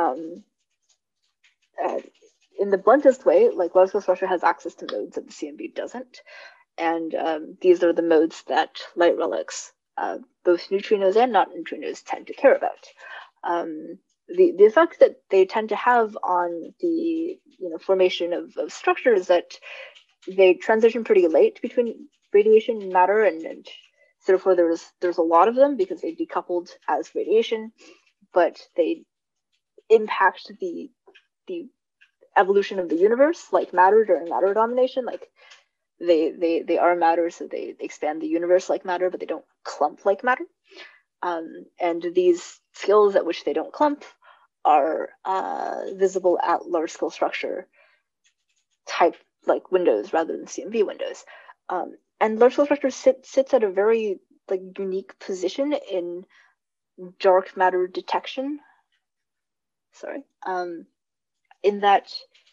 In the bluntest way, like large scale structure has access to modes that the CMB doesn't, and these are the modes that light relics, both neutrinos and not neutrinos, tend to care about. The effect that they tend to have on the formation of structure is that they transition pretty late between radiation and matter, and So therefore, there's a lot of them because they decoupled as radiation, but they impact the evolution of the universe, like matter during matter domination. Like they are matter, so they expand the universe like matter, but they don't clump like matter. And these scales at which they don't clump are visible at large scale structure type like windows rather than CMB windows. And large scale structure sits at a very like unique position in dark matter detection. Sorry, in that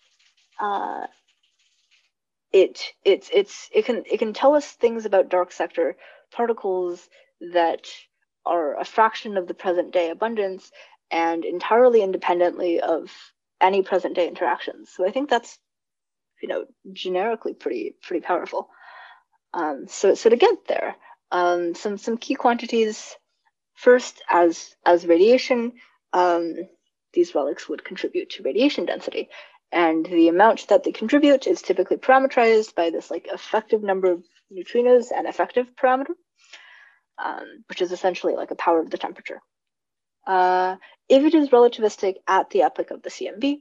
it can tell us things about dark sector particles that are a fraction of the present day abundance and entirely independently of any present day interactions. So I think that's, you know, generically pretty powerful. So to get there, some key quantities. First, as radiation, these relics would contribute to radiation density, and the amount that they contribute is typically parameterized by this like effective number of neutrinos and effective parameter, which is essentially like a power of the temperature. If it is relativistic at the epoch of the CMB,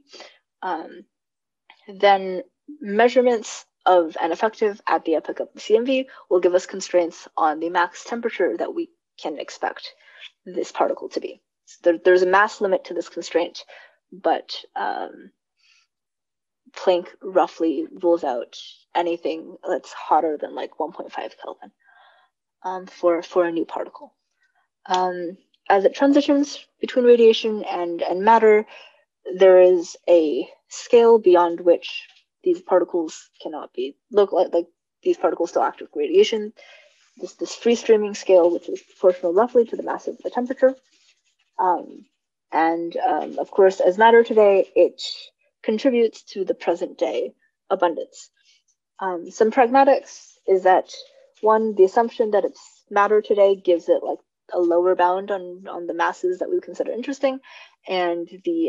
then measurements of an effective at the epoch of the CMB will give us constraints on the max temperature that we can expect this particle to be. So there's a mass limit to this constraint, but Planck roughly rules out anything that's hotter than like 1.5 Kelvin for a new particle. As it transitions between radiation and matter, there is a scale beyond which these particles cannot be look like these particles still act with radiation. This free streaming scale, which is proportional roughly to the mass of the temperature. Of course, as matter today, it contributes to the present day abundance. Some pragmatics is that one, the assumption that it's matter today gives it like a lower bound on the masses that we would consider interesting, and the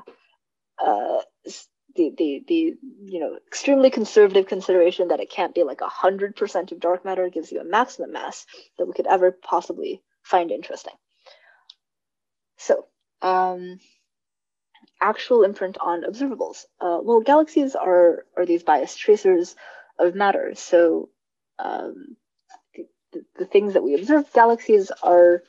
you know extremely conservative consideration that it can't be like 100% of dark matter gives you a maximum mass that we could ever possibly find interesting. So actual imprint on observables. Well, galaxies are these biased tracers of matter. So the things that we observe galaxies are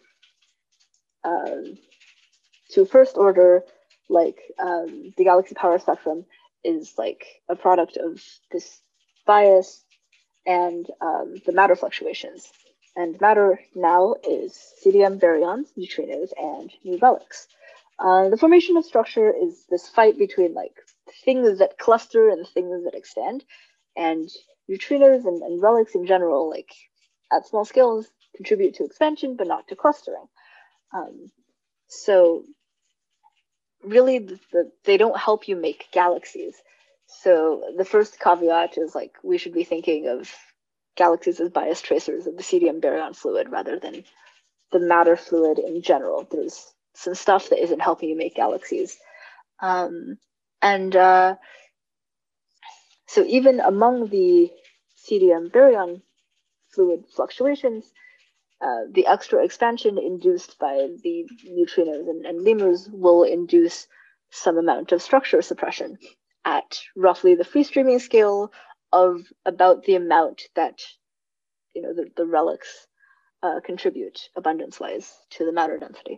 to first order, like the galaxy power spectrum is like a product of this bias and the matter fluctuations. And matter now is CDM baryons, neutrinos, and new relics. The formation of structure is this fight between like things that cluster and things that extend, and neutrinos and relics in general, like at small scales, contribute to expansion but not to clustering. So really, they don't help you make galaxies. So the first caveat is like we should be thinking of galaxies as biased tracers of the CDM baryon fluid rather than the matter fluid in general. There's some stuff that isn't helping you make galaxies. So even among the CDM baryon fluid fluctuations, the extra expansion induced by the neutrinos and lemurs will induce some amount of structure suppression at roughly the free streaming scale of about the amount that the relics contribute abundance-wise to the matter density.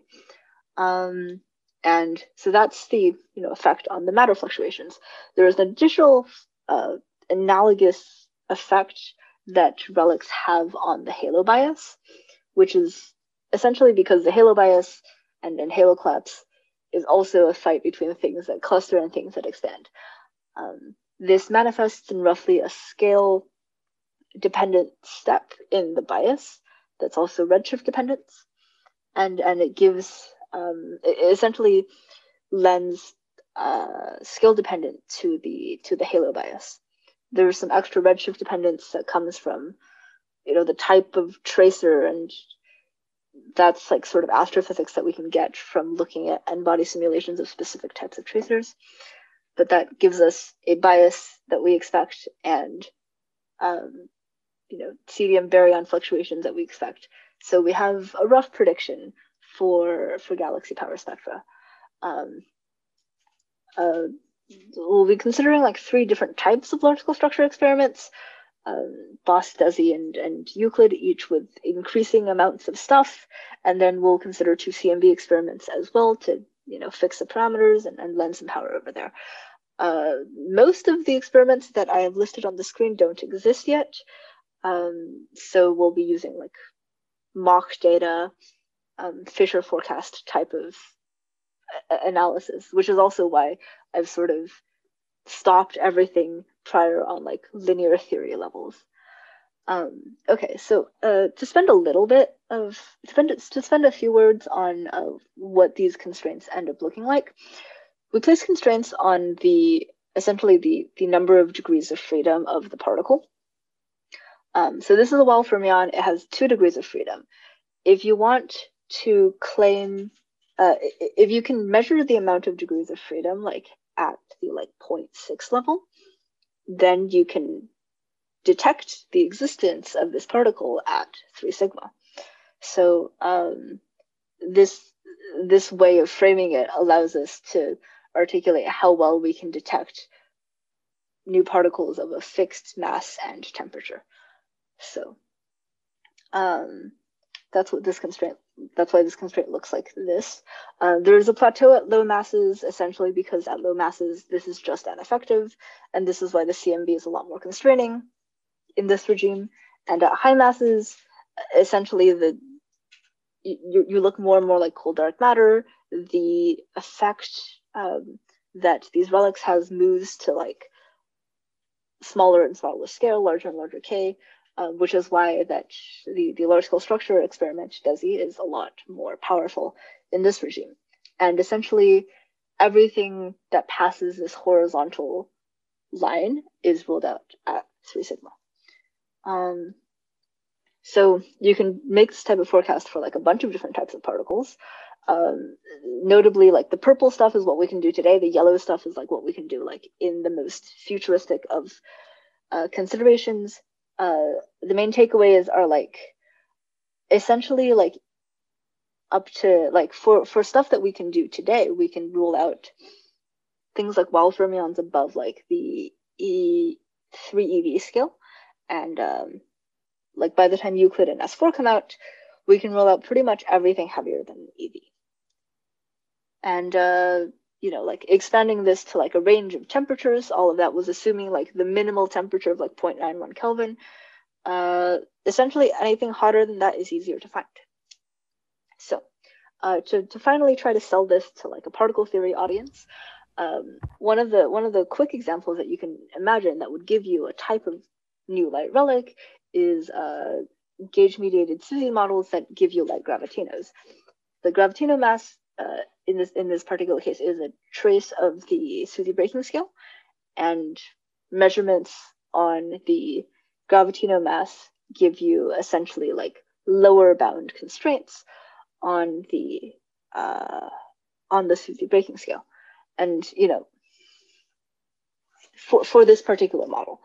And so that's the effect on the matter fluctuations. There is an additional analogous effect that relics have on the halo bias, which is essentially because the halo bias and halo collapse is also a fight between the things that cluster and things that extend. This manifests in roughly a scale dependent step in the bias that's also redshift dependence, and it gives it essentially lends scale dependent to the halo bias. There's some extra redshift dependence that comes from the type of tracer, and that's like sort of astrophysics that we can get from looking at n-body simulations of specific types of tracers. But that gives us a bias that we expect, and CDM baryon fluctuations that we expect So we have a rough prediction for galaxy power spectra. We'll be considering like 3 different types of large scale structure experiments. Boss, DESY, and Euclid, each with increasing amounts of stuff, and then we'll consider 2 CMB experiments as well to fix the parameters and lend some power over there. Most of the experiments that I have listed on the screen don't exist yet, so we'll be using like mock data, Fisher forecast type of analysis, which is also why I've sort of stopped everything prior on like linear theory levels. Okay, so to spend a few words on what these constraints end up looking like, we place constraints on essentially the number of degrees of freedom of the particle. So this is a Weyl fermion. It has 2 degrees of freedom. If you want to claim, if you can measure the amount of degrees of freedom like at the 0.6 level, then you can detect the existence of this particle at 3 sigma. So this way of framing it allows us to articulate how well we can detect new particles of a fixed mass and temperature. So that's why this constraint looks like this. There's a plateau at low masses, essentially because at low masses, this is just ineffective. And this is why the CMB is a lot more constraining in this regime. And at high masses, essentially you look more and more like cold dark matter. The effect that these relics has moves to like smaller and smaller scale, larger and larger K, which is why that the large scale structure experiment, DESY, is a lot more powerful in this regime. And essentially everything that passes this horizontal line is ruled out at 3 sigma. So you can make this type of forecast for like a bunch of different types of particles. Notably, like the purple stuff is what we can do today. The yellow stuff is like what we can do like in the most futuristic of considerations. The main takeaways are like essentially like up to like for stuff that we can do today, we can rule out things like Weyl fermions above like the E3 EV scale. And like by the time Euclid and S4 come out, we can rule out pretty much everything heavier than EV. And like expanding this to like a range of temperatures, all of that was assuming like the minimal temperature of like 0.91 Kelvin. Essentially anything hotter than that is easier to find. So to finally try to sell this to like a particle theory audience, one of the quick examples that you can imagine that would give you a type of new light relic is gauge-mediated SUSY models that give you light gravitinos. The gravitino mass in this particular case is a trace of the SUSY breaking scale, and measurements on the gravitino mass give you essentially like lower bound constraints on the SUSY breaking scale. And for this particular model.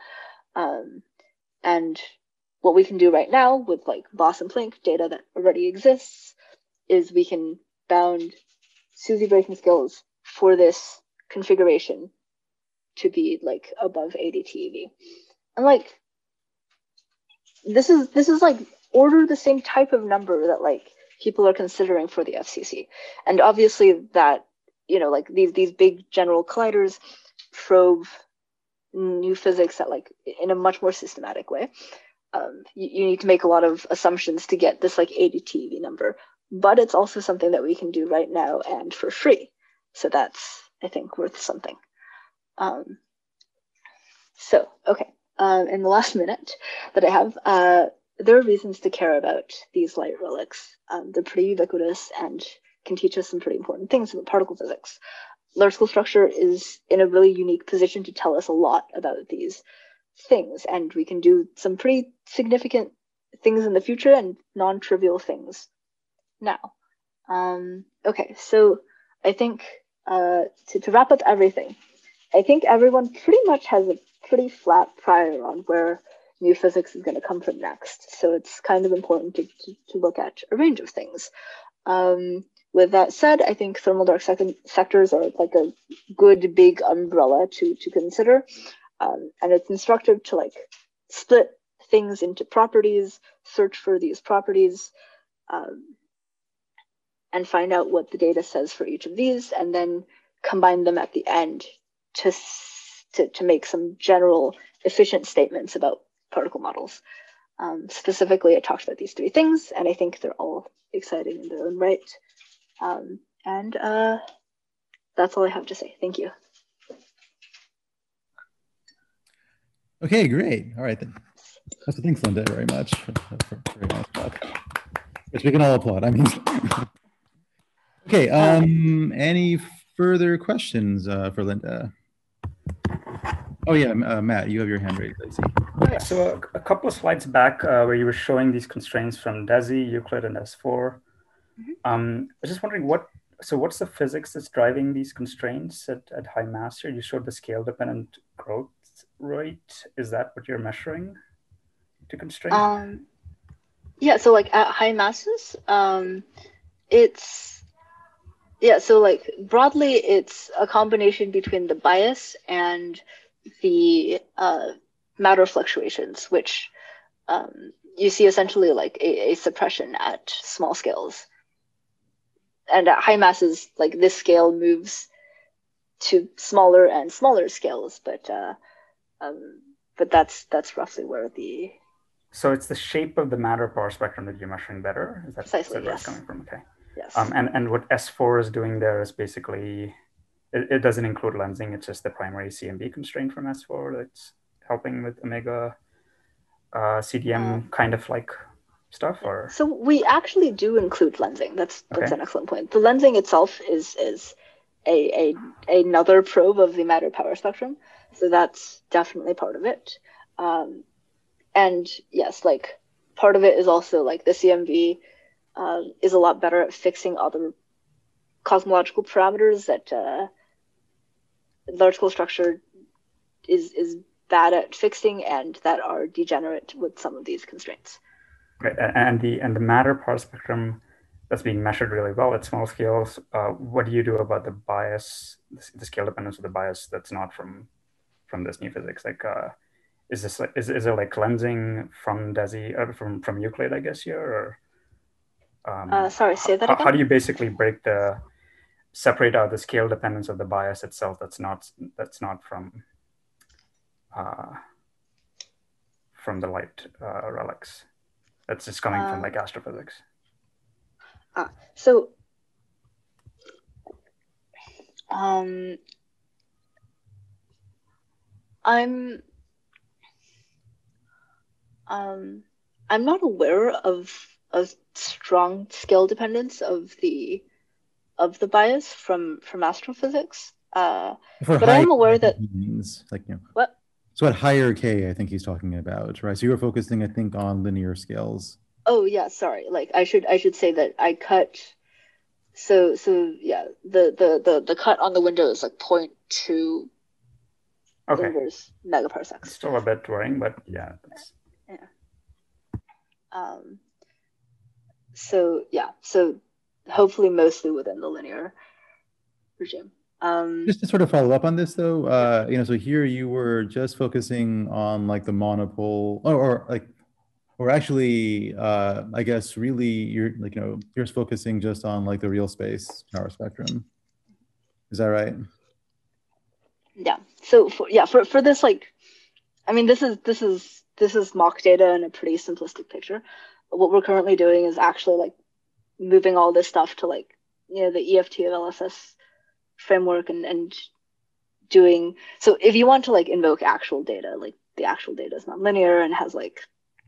And what we can do right now with like Boss and Planck data that already exists is we can bound SUSY breaking scales for this configuration to be like above 80 TeV. And like this is like order the same type of number that like people are considering for the FCC. And obviously that like these big general colliders probe new physics at like in a much more systematic way. You need to make a lot of assumptions to get this like 80 TeV number, but it's also something that we can do right now and for free. So that's, I think, worth something. So, okay, in the last minute that I have, there are reasons to care about these light relics. They're pretty ubiquitous and can teach us some pretty important things about particle physics. Large scale structure is in a really unique position to tell us a lot about these things, and we can do some pretty significant things in the future and non-trivial things now. Okay, so I think to wrap up everything, I think everyone pretty much has a pretty flat prior on where new physics is going to come from next. So it's kind of important to look at a range of things. With that said, I think thermal dark sectors are like a good big umbrella to consider. And it's instructive to like split things into properties, search for these properties, and find out what the data says for each of these, and then combine them at the end to make some general efficient statements about particle models. Specifically, I talked about these three things, and I think they're all exciting in their own right. And that's all I have to say. Thank you. Okay, great. All right then. So thanks, Linda, very much. Very nice job. Which we can all applaud. I mean, okay. Any further questions for Linda? Oh yeah, Matt, you have your hand raised. I see. Yeah, so a couple of slides back, where you were showing these constraints from DESI, Euclid, and S4. I was just wondering what's the physics that's driving these constraints at high mass here? You showed the scale-dependent growth rate. Is that what you're measuring to constrain? Yeah, so like at high masses, so like broadly, it's a combination between the bias and the matter fluctuations, which you see essentially like a suppression at small scales. And at high masses, like this scale moves to smaller and smaller scales, but that's roughly where the. So it's the shape of the matter power spectrum that you're measuring better. Is that precisely, where yes. it's coming from? Okay. Yes. And what S4 is doing there is basically, it doesn't include lensing. It's just the primary CMB constraint from S4 that's helping with omega CDM kind of like stuff, or? So we actually do include lensing. That's an excellent point. The lensing itself is another probe of the matter power spectrum. So that's definitely part of it. And yes, like part of it is also like the CMB is a lot better at fixing other cosmological parameters that large scale structure is bad at fixing and that are degenerate with some of these constraints. Right, and the matter power spectrum that's being measured really well at small scales. What do you do about the bias, the scale dependence of the bias that's not from this new physics? Like, is it like lensing from DESI from Euclid, I guess here, or? Sorry, say that again. How do you basically separate out the scale dependence of the bias itself that's not from the light relics? That's just coming from like astrophysics. So I'm not aware of a strong scale dependence of the bias from astrophysics. But I am aware that means, like, you know, what? So at higher K, I think he's talking about, right? So you were focusing, I think, on linear scales. Oh yeah, sorry. Like I should say that I cut. So yeah, the cut on the window is like 0.2 inverse megaparsecs. It's still a bit worrying, but yeah. So yeah, so hopefully mostly within the linear regime. Just to sort of follow up on this, though, you know, so here you were just focusing on like the monopole, or actually, I guess really you're like, you know, you're just focusing just on like the real space power spectrum. Is that right? Yeah. So for this, like, I mean, this is mock data in a pretty simplistic picture. What we're currently doing is actually like moving all this stuff to like, you know, the EFT of LSS framework and doing. So if you want to like invoke actual data, like the actual data is nonlinear and has like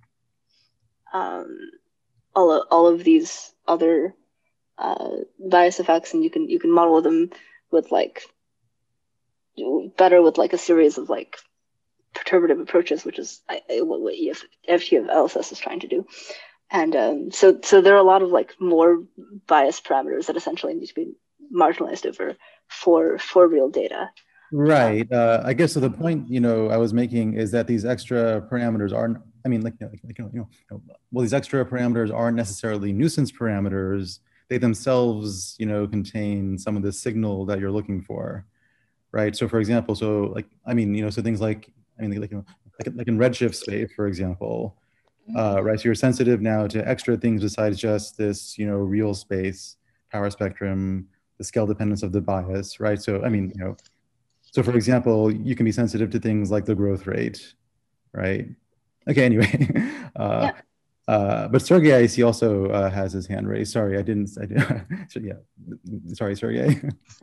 all of these other bias effects, and you can model them with like better with like a series of like perturbative approaches, which is what EFT of LSS is trying to do. And so there are a lot of like more bias parameters that essentially need to be marginalized over for real data. Right. I guess so. The point, I was making is that these extra parameters aren't. I mean, well, these extra parameters aren't necessarily nuisance parameters. They themselves, contain some of the signal that you're looking for, right? So, for example, so things like, like in redshift space, for example, right? So you're sensitive now to extra things besides just this, real space, power spectrum, the scale dependence of the bias, right? So, so for example, you can be sensitive to things like the growth rate, right? Okay, anyway. But Sergey, I see, also has his hand raised. Sorry, I didn't. So, yeah. Sorry, Sergey.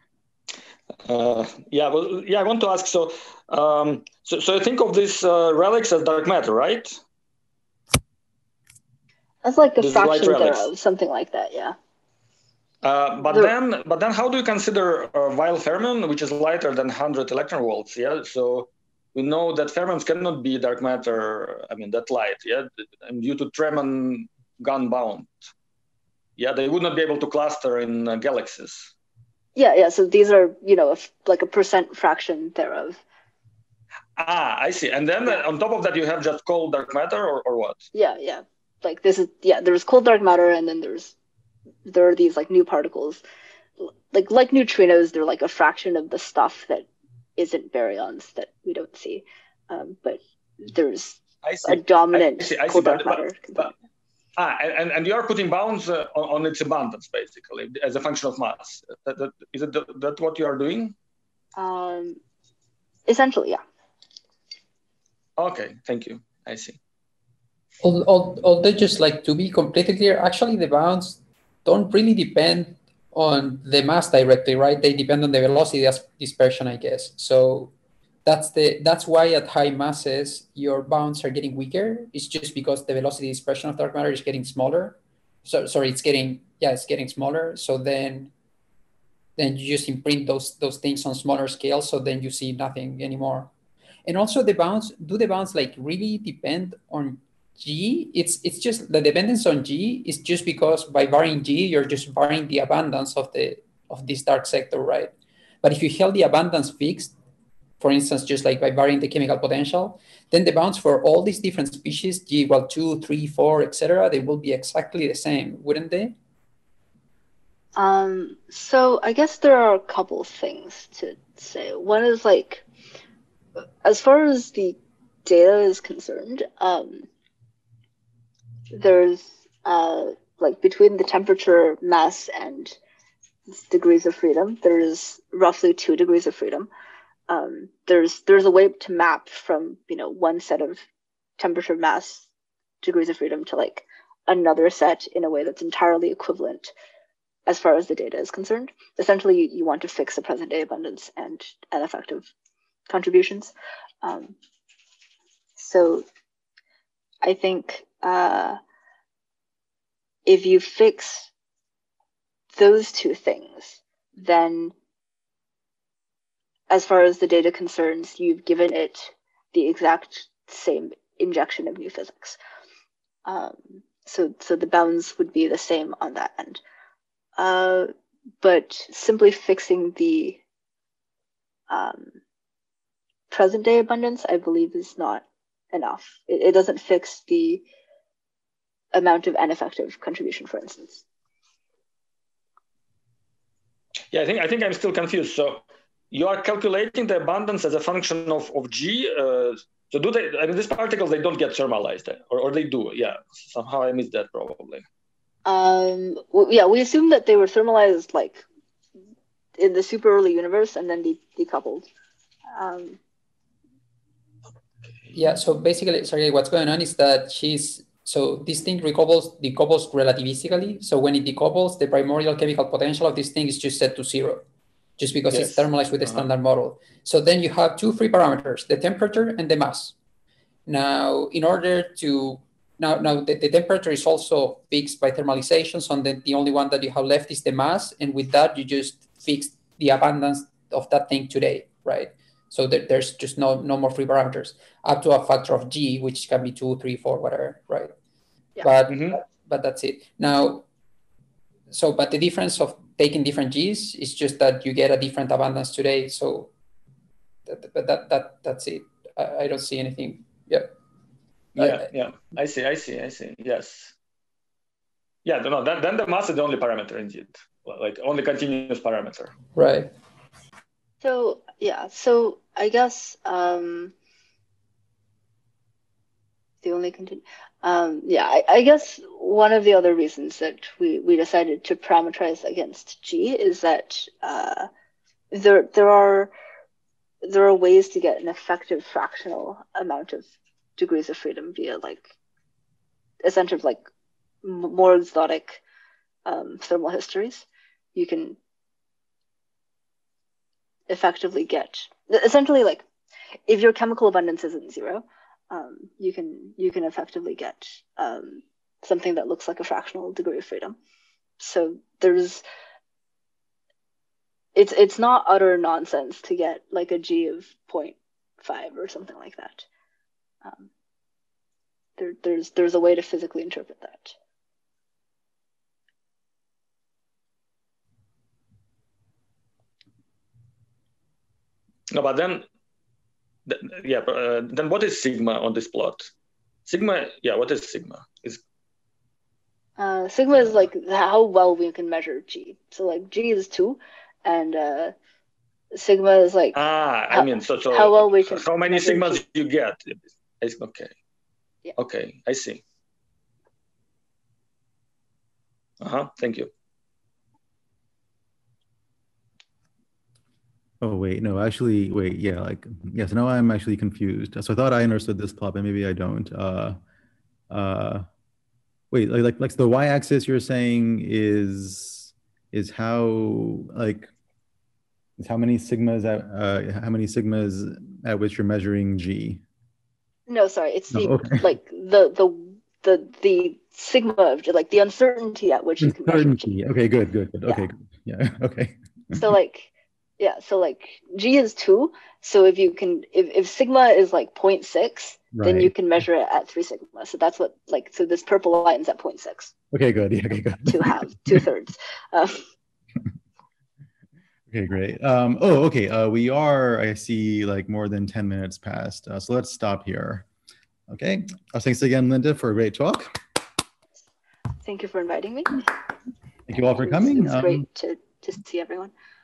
I want to ask. So I think of these relics as dark matter, right? That's like a fraction thereof, something like that. Yeah. But then, how do you consider Weil fermion, which is lighter than 100 electron volts? Yeah. So we know that fermions cannot be dark matter. I mean, that light. Yeah, and due to Tremann gun bound. Yeah, they would not be able to cluster in galaxies. Yeah. So these are, like a percent fraction thereof. I see. And then on top of that, you have just cold dark matter, or what? Yeah. Like this is there's cold dark matter, and then there are these like new particles, like neutrinos. They're like a fraction of the stuff that isn't baryons that we don't see, but there's a dominant cold dark matter. And you are putting bounds on its abundance, basically, as a function of mass. Is that what you are doing? Essentially, yeah. Okay, thank you. I see. Although, just like to be completely clear, actually the bounds don't really depend on the mass directly, right? They depend on the velocity dispersion, I guess. So that's why at high masses your bounds are getting weaker. It's just because the velocity dispersion of dark matter is getting smaller. So sorry, it's getting smaller. So then you just imprint those things on smaller scales. So then you see nothing anymore. And also the bounds like really depend on G? It's just the dependence on G is just because by varying G, you're just varying the abundance of this dark sector, right? But if you held the abundance fixed, for instance, just like by varying the chemical potential, then the bounds for all these different species, G equal 2, 3, 4, etc., they will be exactly the same, wouldn't they? So I guess there are a couple things to say. One is like, as far as the data is concerned, there's like between the temperature, mass, and degrees of freedom, there's roughly 2 degrees of freedom. There's a way to map from one set of temperature, mass, degrees of freedom to like another set in a way that's entirely equivalent as far as the data is concerned. Essentially, you want to fix the present day abundance and effective contributions. So I think if you fix those 2 things, then as far as the data concerns, you've given it the exact same injection of new physics. So the bounds would be the same on that end. But simply fixing the present day abundance, I believe, is not enough. It doesn't fix the amount of ineffective contribution, for instance. Yeah, I think I'm still confused. So you are calculating the abundance as a function of G. So do they? I mean, these particles, they don't get thermalized, or they do? Yeah, somehow I missed that probably. Yeah, we assume that they were thermalized like in the super early universe and then decoupled. Yeah. So basically, sorry, what's going on is that this thing decouples relativistically. So when it decouples, the primordial chemical potential of this thing is just set to 0, just because it's thermalized with the standard model. So then you have 2 free parameters, the temperature and the mass. Now, in order to now the temperature is also fixed by thermalization. So then the only one that you have left is the mass, and with that you just fix the abundance of that thing today, right? So there's just no more free parameters up to a factor of G, which can be 2, 3, 4, whatever, right? Yeah. But that's it. Now, but the difference of taking different Gs is just that you get a different abundance today. So but that's it. I don't see anything. Yeah. Yeah. I see. Yes. Yeah. No. Then the mass is the only parameter indeed, like only continuous parameter. Right. So yeah. So I guess the only continue. Yeah. I guess one of the other reasons that we decided to parameterize against G is that there are ways to get an effective fractional amount of degrees of freedom via like essentially like more exotic thermal histories. You can effectively get essentially like if your chemical abundance isn't zero, you can effectively get something that looks like a fractional degree of freedom. So it's not utter nonsense to get like a G of 0.5 or something like that. There's a way to physically interpret that. No, but then what is sigma on this plot? Sigma, what is sigma? Sigma is like how well we can measure G. So like G is 2, and sigma is like I mean, so how well we can. How many sigmas G. you get? Okay. Yeah. Okay, I see. Thank you. Oh wait, no, actually, wait, yeah, like yes, now I'm actually confused. So I thought I understood this plot, but maybe I don't. Wait, like the y-axis you're saying is how how many sigmas at which you're measuring G? No, sorry, it's the okay. like the sigma of like the uncertainty at which you can measure G. Okay, good. Yeah. Okay, good. Yeah, okay. So like G is 2. So if sigma is like 0.6, then you can measure it at 3 sigma. So that's what so this purple line's at 0.6. Okay, good. Yeah, okay, good. 2/3. Okay, great. Okay. We are, I see, like more than 10 minutes past. So let's stop here. Okay. Thanks again, Linda, for a great talk. Thank you for inviting me. Thank you all for coming. It was great to see everyone.